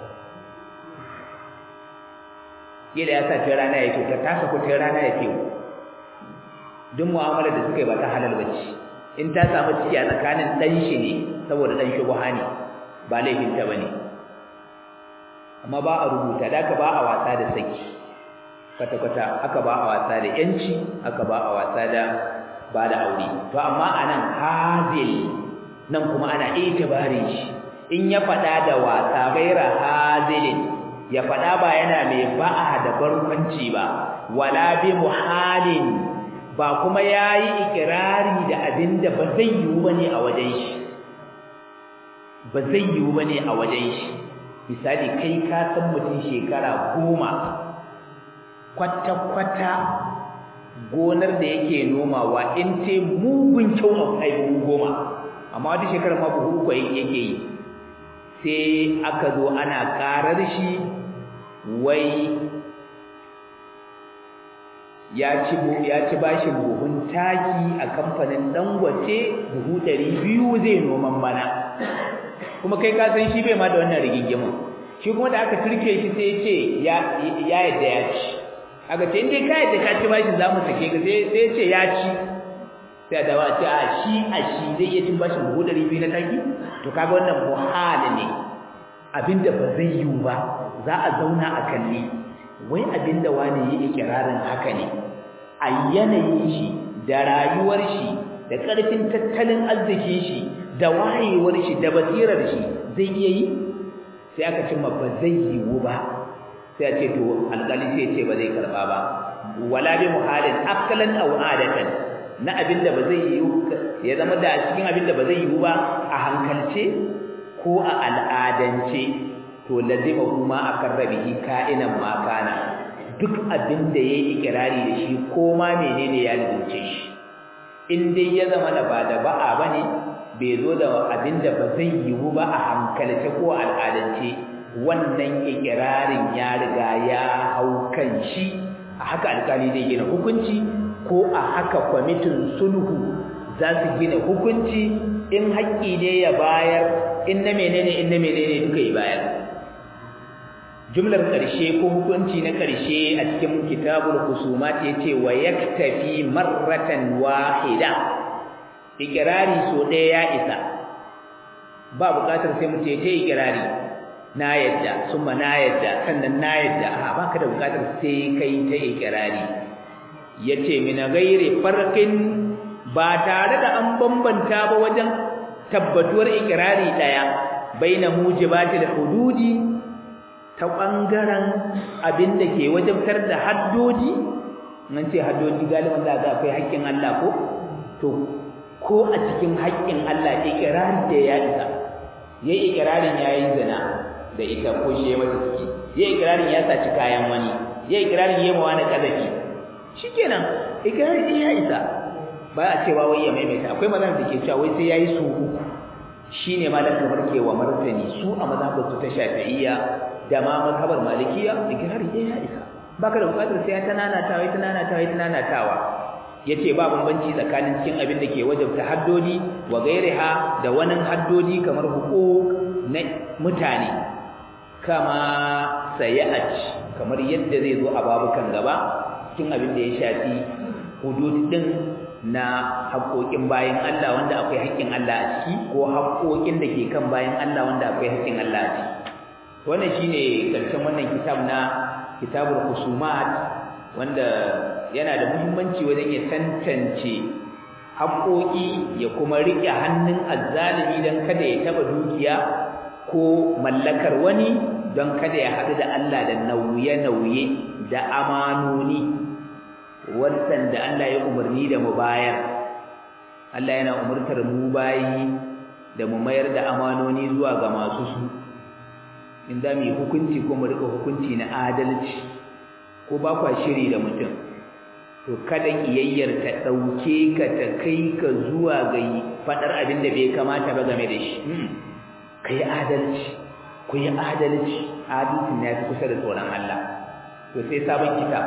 S1: yadda ya sa ta rana yake ta tasa ko ta rana yake duk mu'amalar da suka yi ba ta halal bace in ta samu ciki a tsakanin dan shi ne saboda dan shubha ne ba laifin ta bane amma ba a rubuta da ka ba a wasa da saki kwata aka ba a wasa da yanci aka ba a wasa da ba da aure to amma anan hazil nan kuma ana itibarin shi in ya fada da wasa gaira hazilin ya fada ba yana mai ba'a da barkwanci ba wala bi muhalin ba kuma yayi ikirari da abinda ba zai yiwu bane a wajen shi ba zai yiwu bane a wajen shi misali kai ka san mutum shekara 10 kwata gonar da yake nomawa in te mugun kyau a kai 10 amma wata shekara ma buhu uku yake yi sai aka zo ana karar shi wai ya ci bashin buhun taki a kamfanin Dangote buhu 200 zai noman bana kuma kai ka san shi bai ma da wannan rigingimin shi kuma da aka turke shi sai ya ce ya yadda ya ci aka ce indai ka yadda ka ci bashin za mu sake ka sai ya ce ya ci sai da wace a shi zai iya cin bashin buhu 200 na taki to kaga wannan muhal ne abinda ba zai yiwu ba za a zauna a kalli wai abinda wani yake kirarin haka ne a yanayin shi da rayuwar shi da karfin tattalin arzikin shi da wayewar shi da basirar shi zai iya yi sai aka ce ba zai yiwu ba sai a ce to alƙali sai ce ba zai karba ba wala bi muhalin akalan aw adatan na abinda ba zai yiwu ya zama da cikin abinda ba zai yiwu ba a hankalce ko a al'adance to lazima kuma akan rabihi ka'inan ma kana duk abinda yayi ikirari da shi ko ma menene ya lubuce shi in dai ya zama da ba da ba'a bane bai zo da abinda ba zai yiwu ba a hankalce ko al'adance wannan ikirarin ya riga ya hau kan shi a haka alƙali zai gina hukunci ko a haka kwamitin sulhu za su gina hukunci in haƙƙi ne ya bayar in na menene duka yi bayar jumlar ƙarshe ko hukunci na ƙarshe a cikin kitabul husumat yace wa yaktafi marratan wahida ikrari so ɗaya ya isa ba buƙatar sai mutum ya ce ikrari na yadda summa na yadda sannan na yadda a baka da buƙatar sai kai ta ikrari yace min ghairi farqin ba tare da an bambanta ba wajen tabbatuwar ikrari daya baina mujibatil hududi ta bangaren abinda ke wajabtar da haddodi nan ce haddodi galiban da ga akwai haƙƙin Allah ko to ko a cikin haƙƙin Allah ikrari da ya isa yayi ikrarin yayi zina da ita ko shi mata ciki yayi ikrarin ya saci kayan wani yayi ikrarin yayi mawa na kazafi shikenan ikrari ya isa ba a cewa wai ya maimaita akwai magana da ke cewa wai sai yayi su uku shine malam kamar ke wa martani su a mazhabar su ta Shafi'iyya da ma mazhabar Malikiyya ikrari ya isa baka da bukatar sai ya tananatawa yace ba bambanci tsakanin cikin abin da ke wajabta haddodi wa gairiha da wani haddodi kamar huquq na mutane kama sayat kamar yadda zai zo a babukan gaba cikin abin da ya shafi hudud din na haƙoƙin bayan Allah wanda akwai haƙƙin Allah a ciki ko haƙoƙin da ke kan bayan Allah wanda akwai haƙƙin Allah a ciki wannan shine karshen wannan kitab na kitabul husumat wanda yana da muhimmanci wajen ya tantance haƙoƙi ya kuma riƙe hannun azzalimi don kada ya taɓa dukiya ko mallakar wani don kada ya haɗu da Allah da nauye-nauye da amanoni wannan da Allah ya umarni da mu bayar Allah yana umurtar mu bayi da mu mayar da amanoni zuwa ga masu su inda mu hukunci ko mu rika hukunci na adalci ko ba kwa shiri da mutum to kada kiyayyar ta dauke ka ta kai ka zuwa ga fadar abin da bai kamata ba game da shi kai adalci ku yi adalci ne ya fi kusa da tsoron Allah to sai sabon kitab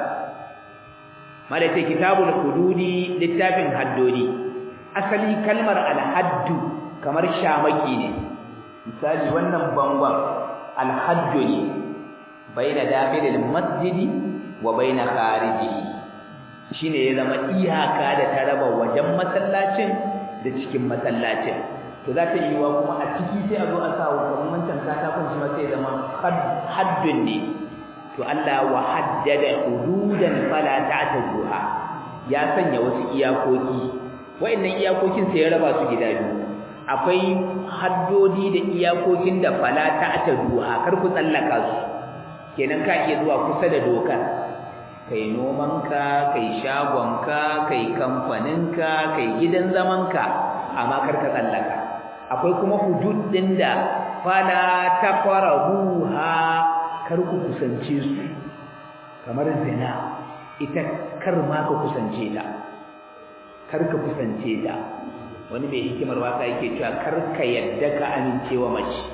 S1: malaka kitabul hududi littafin haddodi asali kalmar alhaddu kamar shamaki ne misali wannan bangon alhaddu ne baina dakhilil masjidi wa baina kharijihi shine ya zama iyaka da ta raba wajen masallacin da cikin masallacin to za ta yi wa kuma a ciki sai a zo a sa hukumin wancan katakon shi ma sai zama haddun ne to Allah wa haddada hududan fala ta'taduha ya sanya wasu iyakoki wayannan iyakokin sai ya raba su gida biyu akwai haddodi da iyakokin da fala ta'taduha kar ku tsallaka su kenan ka iya zuwa kusa da dokar kai nomanka kai shagonka kai kamfaninka kai gidan zamanka amma kar ka tsallaka akwai kuma hudud din da fala taqrabuha kar ku kusance su kamar zina ita kar ma ka kusance ta kar ka kusance ta wani mai hikimar waka yake cewa kar ka yadda ka amincewa mace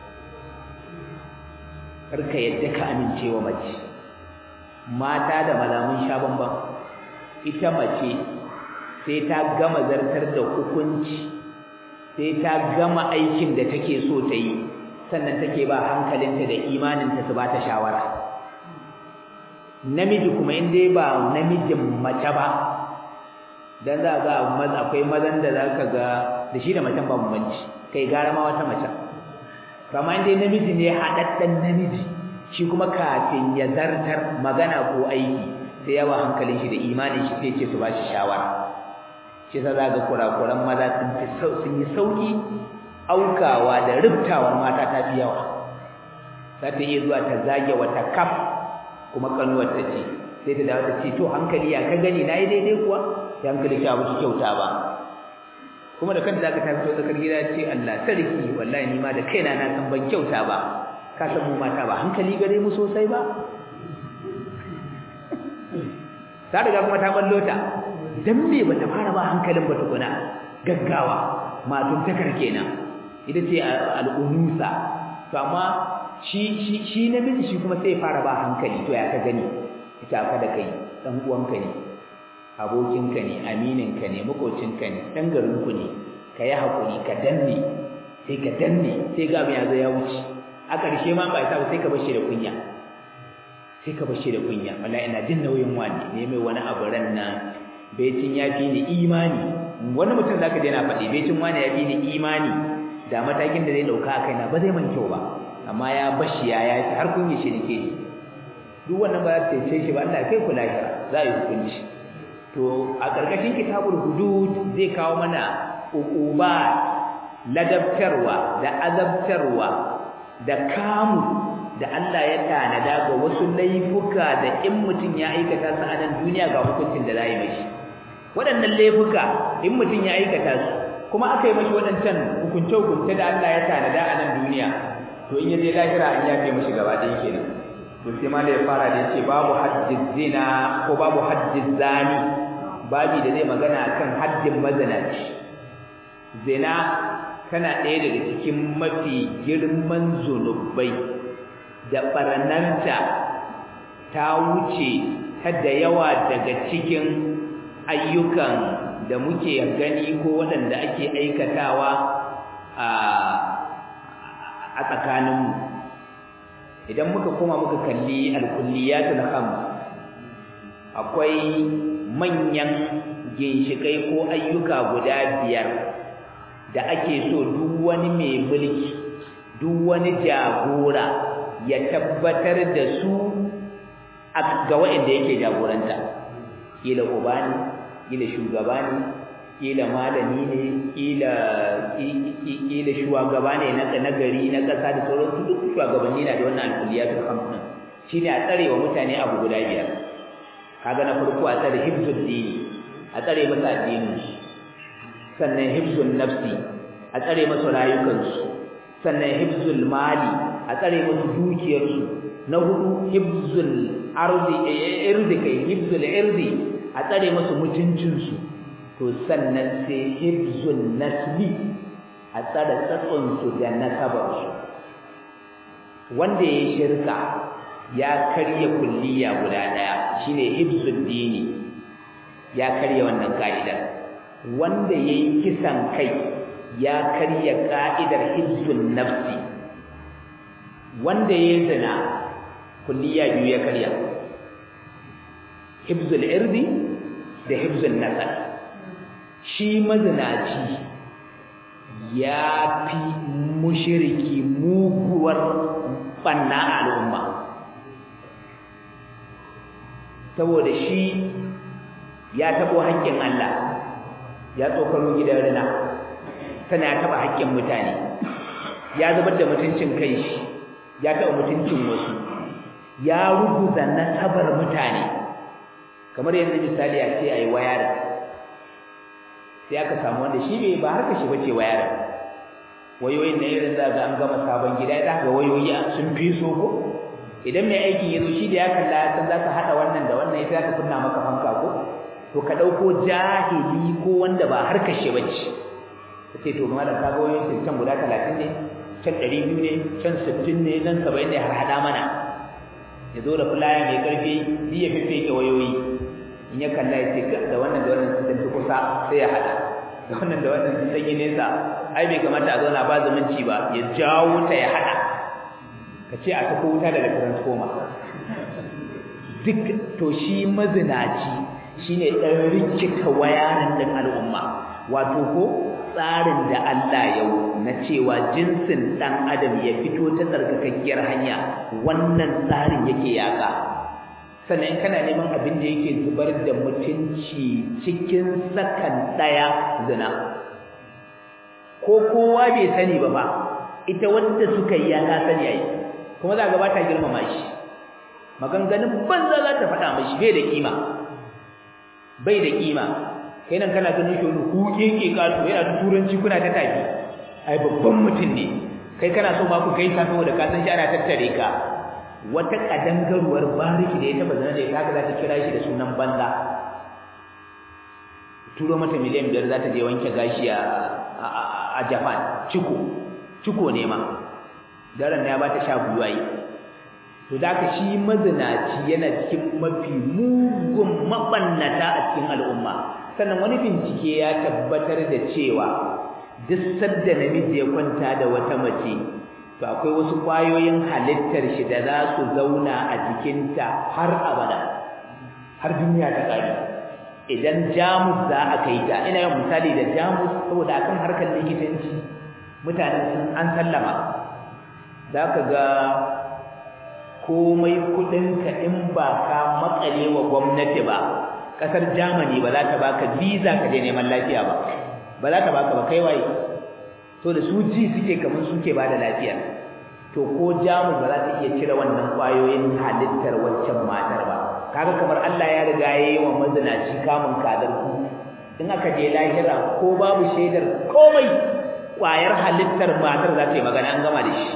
S1: kar ka yadda ka amincewa mace mata da malamun sha bamban ita mace sai ta gama zartar da hukunci sai ta gama aikin da take so ta yi sannan take ba hankalinta da imaninta su ba ta shawara namiji kuma in dai ba namijin mace ba dan za ga akwai mazan da zaka ga da shi da macen ba bambanci kai gara ma wata mace kamar dai namiji ne hadaddan namiji shi kuma kafin ya zartar magana ko aiki sai yawa hankalin shi da imanin shi sai ce su ba shi shawara shi sa za ga kurakuran maza sun yi sauki aukawa da rubtawar mata ta fi yawa za ta iya zuwa ta zage wata kaf kuma kanuwar ta ce sai ta dawo ta ce to hankali ya ka gani na yi daidai kuwa sai hankali ta mutu kyauta ba kuma da kanta za ka ta fito tsakar gida ce Allah sarki wallahi ni ma da kaina na san ban kyauta ba ka san mu mata ba hankali gare mu sosai ba ta riga kuma ta ballo ta dan me bata fara ba hankalin ba tukuna gaggawa matun takar kenan ita ce al'unusa to amma shi namiji shi kuma sai fara ba hankali to ya ka gani ita aka da kai dan uwanka ne abokinka ne amininka ne makocinka ne dan garinku ne ka yi hakuri ka danne sai ga ya zo ya wuce a ƙarshe ma ba ita ba sai ka bar shi da kunya sai ka bashi da kunya wallahi ina jin nauyin wani ne mai wani abu ran nan baitin ya fi ni imani wani mutum zaka je na faɗi baitin wani ya fi ni imani da matakin da zai dauka kai na ba zai man kyau ba amma ya bashi ya yafi har kun yi shi nake duk wannan ba ta ce shi ba Allah kai ku lahira za yi hukunci to a karkashin kitabul hudud zai kawo mana uquba ladabtarwa da azabtarwa da kamu da Allah ya tanada ga wasu laifuka da in mutum ya aikata su a nan duniya ga hukuncin da za yi mashi waɗannan laifuka in mutum ya aikata su kuma aka yi mashi waɗancan hukunce-hukunce da Allah ya tanada a nan duniya to in yaje lahira an yafe mashi gaba ɗaya kenan to sai ma da ya fara da yace babu hajjiz zina ko babu hajjiz zani babi da zai magana kan haddin mazinaci zina tana ɗaya daga cikin mafi girman zunubai da barnanta ta wuce ta da yawa daga cikin ayyukan da muke gani ko waɗanda ake aikatawa a tsakaninmu idan muka koma muka kalli alkulliyatul khams akwai manyan ginshikai ko ayyuka guda biyar da ake so duk wani mai mulki duk wani jagora ya tabbatar da su ga waɗanda yake jagoranta kila uba ne kila shugaba ne kila malami ne kila shugaba ne na gari na ƙasa da sauransu duk shugabanni na da wannan alkuliyatul khams shine a tsare wa mutane abu guda biyar kaga na farko a tsare hifzul dini a tsare masa addinin sannan hifzul nafsi a tsare masa rayukansu sannan hifzul mali a tsare masa dukiyarsu na hudu hifzul irdi a tsare masa mutuncinsu to sannan sai hifzul nasli a tsare tsatsunsu da nasabarsu wanda ya shirka ya karya kulliya guda daya shine hifzul dini ya karya wannan ka'idar wanda yayi kisan kai ya karya ka'idar hifzul nafsi wanda yayi zina kulliya biyu ya karya hifzul irdi da hifzul nasab shi mazinaci ya fi mushriki muguwar banna a al'umma saboda shi ya tabo haƙƙin Allah ya tsokano gidan rina tana ya taba haƙƙin mutane ya zubar da mutuncin kai shi ya taba mutuncin wasu ya ruguza nasabar mutane kamar yanzu misali a ce ayi wayar sai aka samu wanda shi bai ba harka shi bace wayar wayoyin da irin za ga an gama sabon gida da ga wayoyi sun fi so ko idan mai aikin yazo shi da ya kalla san za ka hada wannan da wannan ita za ta kunna maka fanka ko to ka dauko jahili ko wanda ba harkar shi bace kace to malam ka ga wayoyin can guda 30 ne can 200 ne can 60 ne nan 70 ne har hada mana yazo da fulaya mai karfi shi ya fifike wayoyi in ya kalla ya ce da wannan sun tafi kusa sai ya hada da wannan sun sanyi nesa ai bai kamata a zauna ba zumunci ba ya jawo ta ya hada kace a tafi wuta daga transformer duk to shi mazinaci shine dan rikita wayanan din al'umma wato ko tsarin da Allah ya na cewa jinsin dan adam ya fito ta tsarkakakkiyar hanya wannan tsarin yake yaka sannan kana neman abin da yake zubar da mutunci cikin sakan daya zina ko kowa bai sani ba ita wanda suka yi ya ta sani ai kuma za ga ba ta girmama shi maganganun banza za ta faɗa mashi bai da kima kai nan kana ganin shi wani hukeke kato yana da turanci kuna ta tafi ai babban mutum ne kai kana so ba ku kai ta saboda ka san shi ana tattare ka wata kadangaruwar bariki da ya taba zana da ita haka za ta kira shi da sunan banza turo mata miliyan 5 za ta je wanke gashi a Japan ciko ne ma daren ya bata sha buwaye to da ka shi mazinaci yana cikin mafi mugun mabannata a cikin al'umma sannan wani bincike ya tabbatar da cewa duk sadda namiji ya kwanta da wata mace to akwai wasu kwayoyin halittar shi da za su zauna a jikinta har abada har duniya ta kare idan jamus za a kai ta ina yin misali da jamus saboda akan harkar likitanci mutane an sallama za ka ga komai kudinka in ba ka makale wa gwamnati ba kasar Germany ba za ta baka visa ka je neman lafiya ba za ta baka ba kai waye to da su ji suke kamar suke ba da lafiya to ko Jamus ba za ta iya cire wannan kwayoyin halittar wancan matar ba kaga kamar Allah ya riga yayi wa mazinaci kamun kadar ku in aka je lahira ko babu shaidar komai kwayar halittar matar za ta yi magana an gama da shi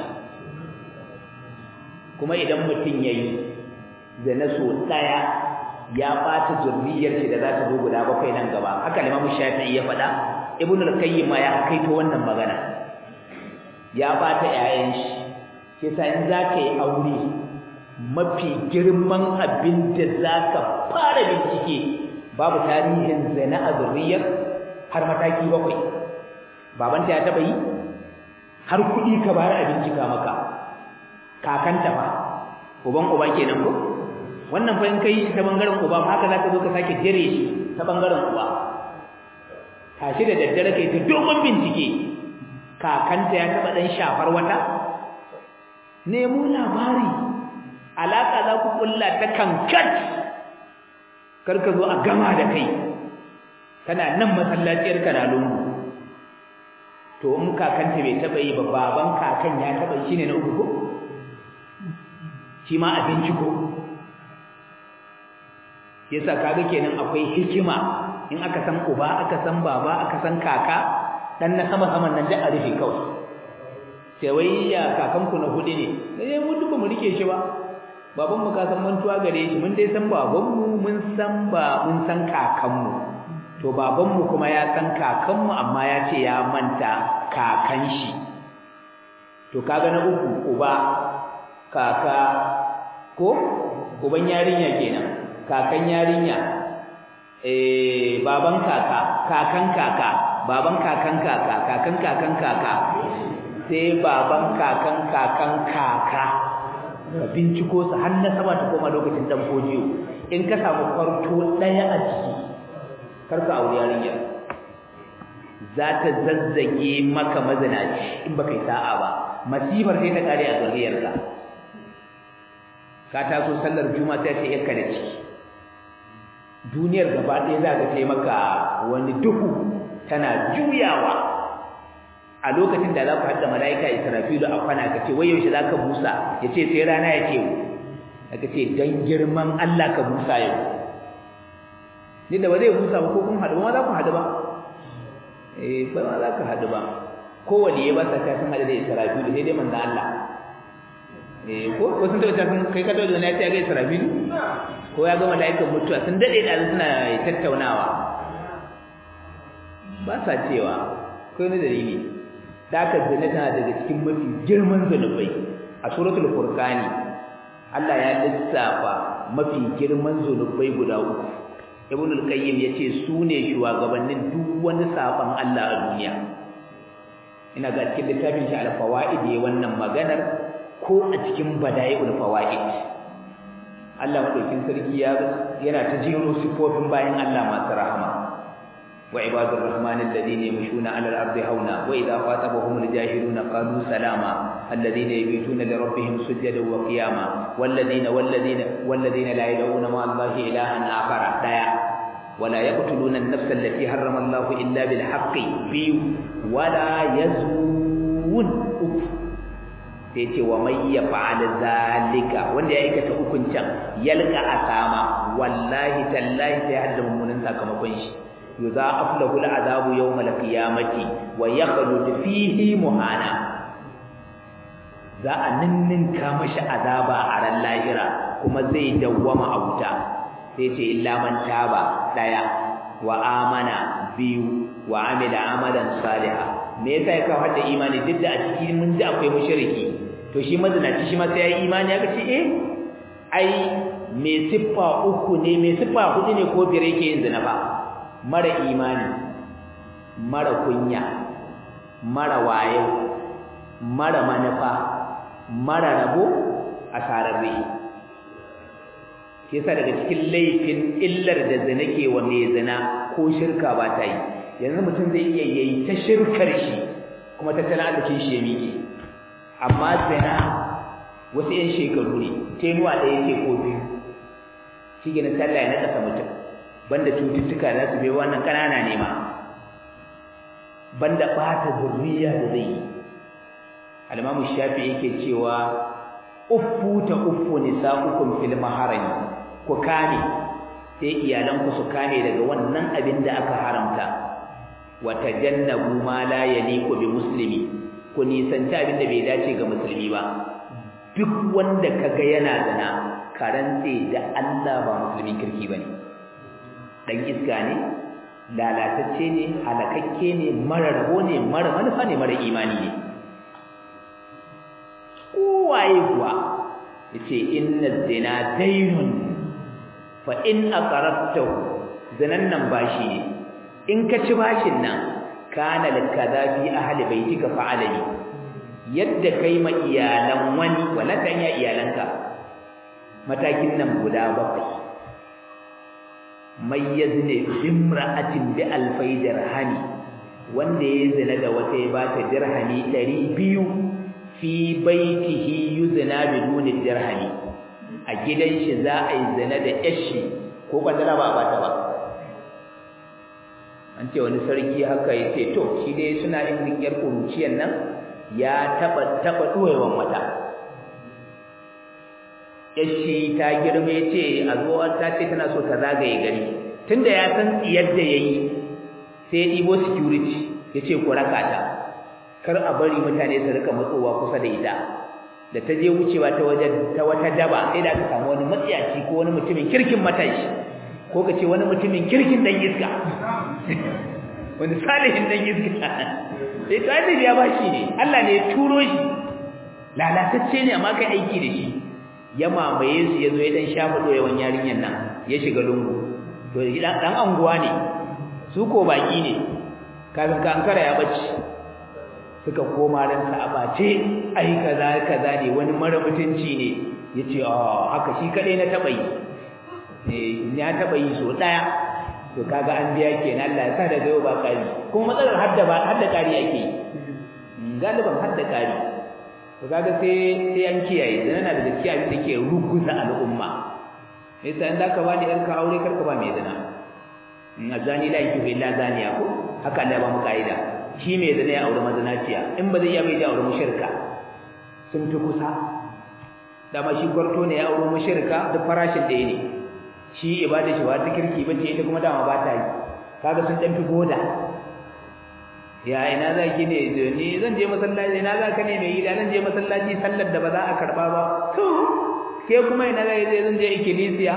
S1: kuma idan mutum yayi zina so daya ya bata zurriyar shi da za ta zo guda bakwai nan gaba haka Imam Shafi'i ya faɗa Ibn al-Qayyim ya kaito wannan magana ya bata ƴaƴan shi sai in zaka yi aure mafi girman abin da zaka fara bincike babu tarihin zina a zurriyar har mataki bakwai babanta ya taba yi har kuɗi ka bara a bincika maka kakanta ba uban uba kenan ko wannan fa in kai shi ta bangaren uba ma haka zaka zo ka sake jere shi ta bangaren uba tashi da daddare kai ta dogon bincike kakanta ya taba dan shafar wata nemo labari alaka za ku kulla ta kankat kar ka zo a gama da kai kana nan masallaciyar ka na lungu to in kakanta bai taba yi ba baban kakan ya taba shi ne na uku ko shi ma a binciko yasa kaga kenan akwai hikima in aka san uba aka san baba aka san kaka dan na sama saman nan da a rufe kawai sai wai ya kakan ku na hudu ne mu duka mu rike shi ba baban mu ka san mantuwa gare shi mun dai san baban mu mun san kakan mu to baban mu kuma ya san kakan mu amma ya ce ya manta kakan shi to kaga na uku uba kaka ko uban yarinya kenan kakan yarinya baban kaka kakan kaka baban kakan kaka kakan kakan kaka sai baban kakan kakan kaka ka binciko su har na sama ta koma lokacin dan fojiyo in ka samu kwarto daya a ciki karka aure yarinya za ta zazzage maka mazinaci in baka yi sa'a ba masifar sai ta kare a zuriyarka ka taso sallar juma'a sai ce yakka da ciki duniyar gaba ɗaya za ka taimaka wani duhu tana juyawa a lokacin da za ku haɗa mala'ika Israfilu a kwana ka ce wai yaushe za ka busa ya ce sai rana ya ce ka ce don girman Allah ka busa yau ni da ba zai busa ba ko kun haɗu ba za ku haɗu ba ba ma za ka haɗu ba kowane ya ba sa ta sun haɗu da Israfilu sai dai manzan Allah ko sun taɓa sun kai ka taɓa na ya ga Israfilu ko ya ga mala'ikan mutuwa sun daɗe da suna tattaunawa ba sa cewa ko wani dalili da aka zina tana daga cikin mafi girman zunubai a suratul furqani Allah ya lissafa mafi girman zunubai guda uku ibn al-qayyim yace su ne shugabannin duk wani saban Allah a duniya ina ga cikin littafin shi al-fawaid yayin wannan maganar ko a cikin bada'iul fawaid Allah madaukin sarki yana ta jero sifofin bayan Allah masu rahama wa ibadur rahman alladhina yamshuna 'ala al-ardi hauna wa idha khatabahum al-jahiluna qalu salama alladhina yabituna li rabbihim sujadan wa qiyama walladhina la yad'una ma'a Allahi ilahan akhar daya ولا يقتلون النفس التي حرم الله إلا بالحق ولا يزنون sai wa may yaf'al zalika wanda ya aikata hukuncin yalqa asama wallahi tallahi sai hadda mummunan sakamakon shi yudha'af lahu al'adabu yawm al-qiyamati wa yakhlud fihi muhana za a ninninka mashi azaba a ran lahira kuma zai dawwama a wuta sai ce illa man taba daya wa amana biyu wa amila amalan salihah me yasa ya kawo hadda imani duk da a cikin mun ji akwai mushriki to shi mazinaci shi ma sai ya yi imani aka ce ai me siffa uku ne me siffa hudu ne ko biyar yake yin zina ba mara imani mara kunya mara wayo mara manufa mara rabo asararre yasa daga cikin laifin illar da zina ke wa mai zina ko shirka ba ta yi yanzu mutum zai iya yayi ta shirkar shi kuma tattalin arzikin shi ya miƙe amma zina wasu 'yan shekaru ne tenuwa ɗaya ce ko biyu shi gina sallah ya naɗasa mutum banda cututtuka za su bai wannan ƙanana ne ma banda ɓata zurriya da zai yi al-Imam Shafi'i yake cewa uffu ta uffu nisa'ukum fil maharami ku kame sai iyalanku su kame daga wannan abin da aka haramta wa tajannabu ma la yaliqu bi muslimi ku nisanci abin da bai dace ga musulmi ba duk wanda kaga yana zina karantse da Allah ba musulmin kirki bane dan iska ne lalatacce ne halakakke ne mara rabo ne mara manufa ne mara imani ne kowaye kuwa yace inna zina daynun fa in aqarrtahu zinan nan bashi ne in ka ci bashin nan kana lakaza fi ahli baitika fa'alani yadda kai ma iyalan wani wala kan ya iyalanka matakin nan guda bakwai mayyazni imra'atin bi alfai dirhami wanda ya zina da wata ya bata dirhami 200 fi baitihi yuzna biduni dirhami a gidan shi za a yi zina da yashi ko kwandala ba bata ba an ce wani sarki haka yace to shi dai suna yin yar kuruciyan nan ya taba duwayewan wata yashi ta girme yace a zo ta ce tana so ta zagaye gari tunda ya san tsiyar da yayi sai ya dibo security yace ko raka ta kar a bari mutane su rika matsowa kusa da ita da ta je wucewa ta wata daba sai da aka samu wani matsiyaci ko wani mutumin kirkin matashi ko kace wani mutumin kirkin dan iska wani salihin dan iska sai to annabi ya bashi ne Allah ne ya turo shi lalatacce ne amma kai aiki da shi ya mamaye su yazo ya dan shafa doyewan yarinyan nan ya shiga lungu to dan anguwa ne su ko baki ne kafin ka ankara ya bacci suka koma ran sa abace ai kaza kaza ne wani mara mutunci ne yace haka shi kadai na taba yi ya taba yi so daya to kaga an biya kenan Allah ya sa daga yau ba kari kuma matsalar hadda kari ake galiban hadda kari to kaga sai an kiyaye dan yana da gaskiya abin da ke ruguza al'umma sai in da ka bani yarka aure karka ba mai zina azani la yuhi illa zaniya ko haka Allah ba mu kaida shi mai zina ya aure mazinaciya in ba zai iya bai da aure mushrika sun fi kusa dama shi gwarto ne ya aure mushrika da farashin da ne shi ibada shi wata kirki bace ita kuma dama ba ta yi kaga sun dan fi goda ya ina zaki ne ni zan je masallaci ina zaka ne mai gida zan je masallaci sallar da ba za a karba ba to ke kuma ina zan je ikkilisiya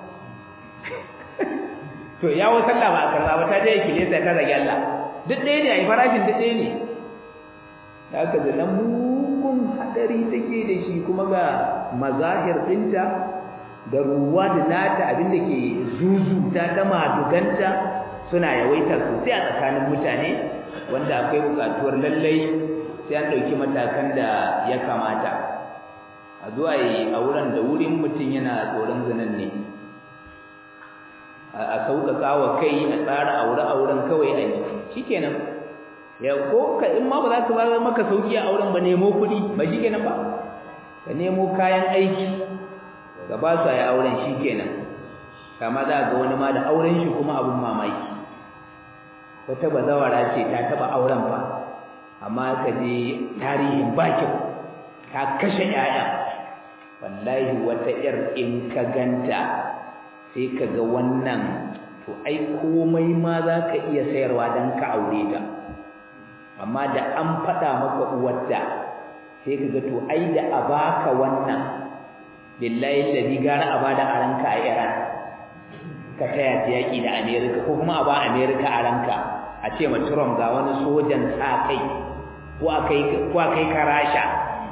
S1: to yawo sallah ba a karba ba ta je ikkilisiya ta rage Allah duk ɗaya ne ai farashin duk ɗaya ne haka da nan mugun hadari take da shi kuma ga mazahir dinta da ruwa da nata abinda ke zuzuta ta maduganta suna yawaita sosai a tsakanin mutane wanda akwai bukatuwar lallai sai an dauki matakan da ya kamata a zuwa yi a wurin da wurin mutum yana tsoron zinan ne a sauƙaƙa wa kai a tsara auren kawai a yi shikenan ya ko ka in ma ba za ka ba maka sauki a auren ba nemo kuɗi ba shikenan ba ka nemo kayan aiki ka ba su ayi auren shikenan kama za ga wani ma da auren shi kuma abun mamaki wata bazawara ce ta taba auren fa amma ka je tarihin bakin ta kashe yaya wallahi wata yar in ka ganta sai ka ga wannan to ai komai ma za ka iya sayarwa dan ka aure ta amma da an faɗa maka uwarta sai ka ga to ai da a baka wannan billahi alladhi gara a bada aranka a Iran ka taya ta yaki da America ko kuma a ba America aranka a ce ma Trump ga wani sojan sa kai ko akai ka Rasha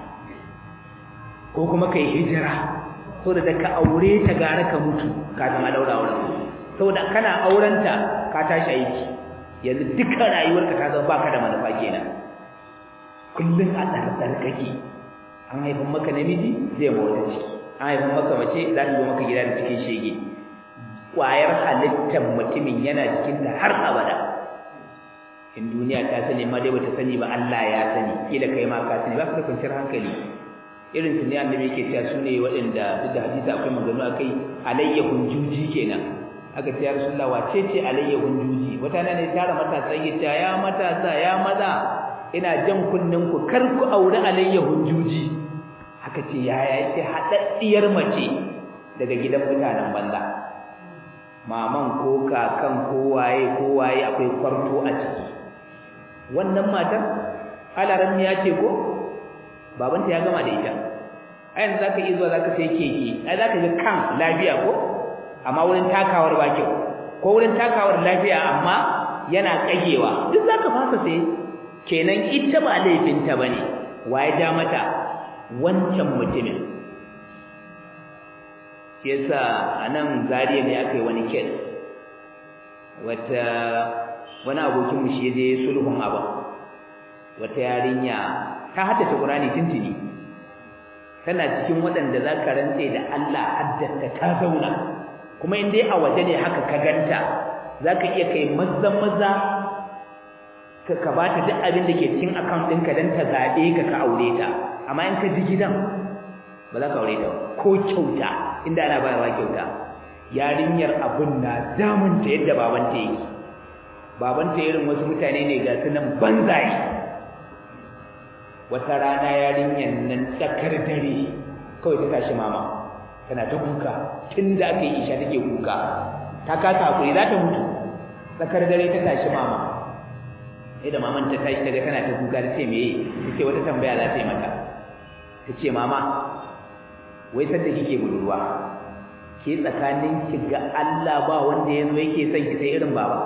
S1: ko kuma kai hijira saboda da ka aure ta gara ka mutu ka zama daura auren saboda kana aurenta ka tashi aiki yanzu dukkan rayuwarka ta zama baka da manufa kenan kullun a tsarkar kake an haifin maka namiji zai ma wata ciki an haifin maka mace za ta zo maka gida da cikin shege ƙwayar halittar mutumin yana jikinta har abada in duniya ta sani ma dai bata sani ba Allah ya sani kila kai ma ka sani ba ka da kwanciyar hankali irin su ne annabi yake cewa su ne waɗanda duk da hadisi akwai magana akai alayyahun juji kenan aka ce ya rasulullah wace ce alayyahun juji wata ne tara matasa yake cewa ya matasa ya maza ina jan kunnen ku kar ku aure alayyahun juji aka ce yaya ce hadaddiyar mace daga gidan mutanen banza maman ko kakan ko waye akwai kwarto a ciki wannan matar alaran ya ce ko babanta ya gama da ita a yanzu zaka iya zuwa zaka sai keke ai zaka ga kan lafiya ko amma wurin takawar ba kyau ko wurin takawar lafiya amma yana kagewa duk zaka fasa sai kenan ita ba laifinta bane waye ja mata wancan mutumin yasa anan zariya ne akai wani kes wani abokin mu shi je sulhun aba wata yarinya ta haddace Qur'ani tuntuni tana cikin waɗanda zaka rantse da Allah haddata ta zauna kuma in dai a waje ne haka ka ganta zaka iya kai maza ka bata duk abin da ke cikin account ɗinka dan ta zabe ka aure ta amma in ka ji gidan ba za ka aure ta ko kyauta inda ana bayarwa kyauta yarinyar abun na damunta yadda babanta yake babanta irin wasu mutane ne ga su nan banzaye wata rana yarinyar nan tsakar dare kawai ta tashi mama tana ta kuka tun da aka yi isha take kuka ta kasa hakuri za ta mutu tsakar dare ta tashi mama sai da maman ta tashi daga tana ta kuka ta ce meye ta ce wata tambaya za ta yi mata ta ce mama wai sadda kike budurwa ke tsakanin ki ga Allah ba wanda yanzu yake son ki sai irin baba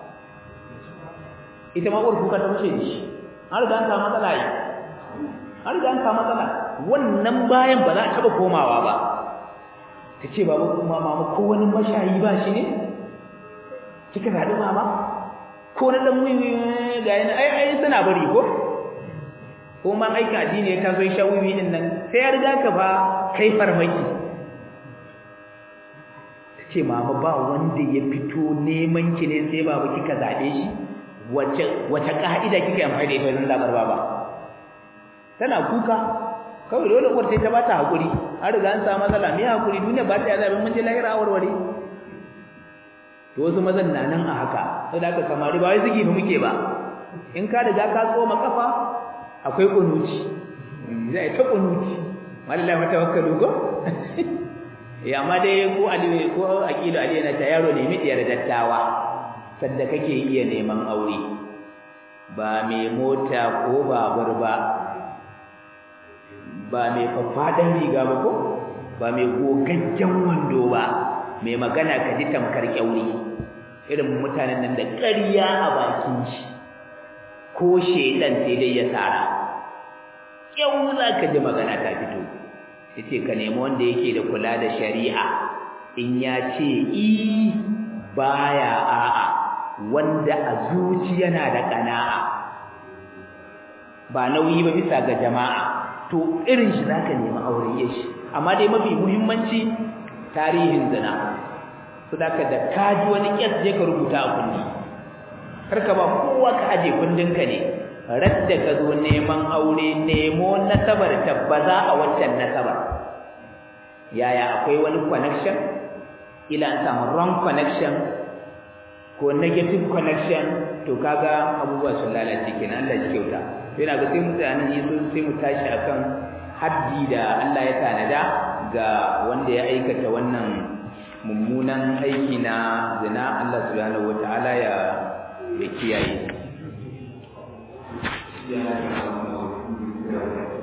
S1: ita ma uwar kuka ta wuce shi har ga an samu matsala yi har ga an samu matsala wannan bayan ba za a taba komawa ba ta ce baba kuma mama ko wani mashayi ba shi ne kika zaɗi mama ko na dan wiwi ga yana ai suna bari ko man aikin addini ya taso ya sha wiwi din nan sai ya riga ka ba kai farmaki tace mama ba wanda ya fito neman ki ne sai baba kika zabe shi wace ka'ida kika yi amfani da ita wajen zabar baba tana kuka kawai dole uwar sai ta bata hakuri har riga an samu matsala me hakuri duniya ba ta ya zabe mun je lahira awarware to wasu mazan na nan a haka saboda haka samari ba wai zigi muke ba in ka riga ka tsoma kafa akwai kunuci zai ta kunuci wallahi matawakkalu ko amma dai ko ali ko aqilu ali yana ta yaro ne midiyar dattawa sanda kake iya neman aure ba mai mota ko babur ba mai fafadan riga ba ko ba mai gogaggen wando ba mai magana ka ji tamkar kyauri irin mutanen nan da ƙarya a bakin shi ko shedan sai dai ya tsara yau za ka ji magana ta fito yace ka nemi wanda yake da kula da shari'a in ya ce baya a'a wanda a zuci yana da kana'a ba nauyi ba bisa ga jama'a to irin shi zaka nemi aure shi amma dai mafi muhimmanci tarihin zina saboda da kaji wani kes je ka rubuta a kunni karka ba kowa ka aje kundinka ne radda ka zo neman aure nemo nasabar tabbaza a waccan nasabar yaya akwai wani connection ila an samu wrong connection ko negative connection to kaga abubuwa sun lalace kenan Allah ya kyauta yana ga sai mutanen Yesu sai mu tashi akan haddi da Allah ya tanada ga wanda ya aikata wannan mummunan aiki na zina Allah subhanahu wataala ya kiyaye.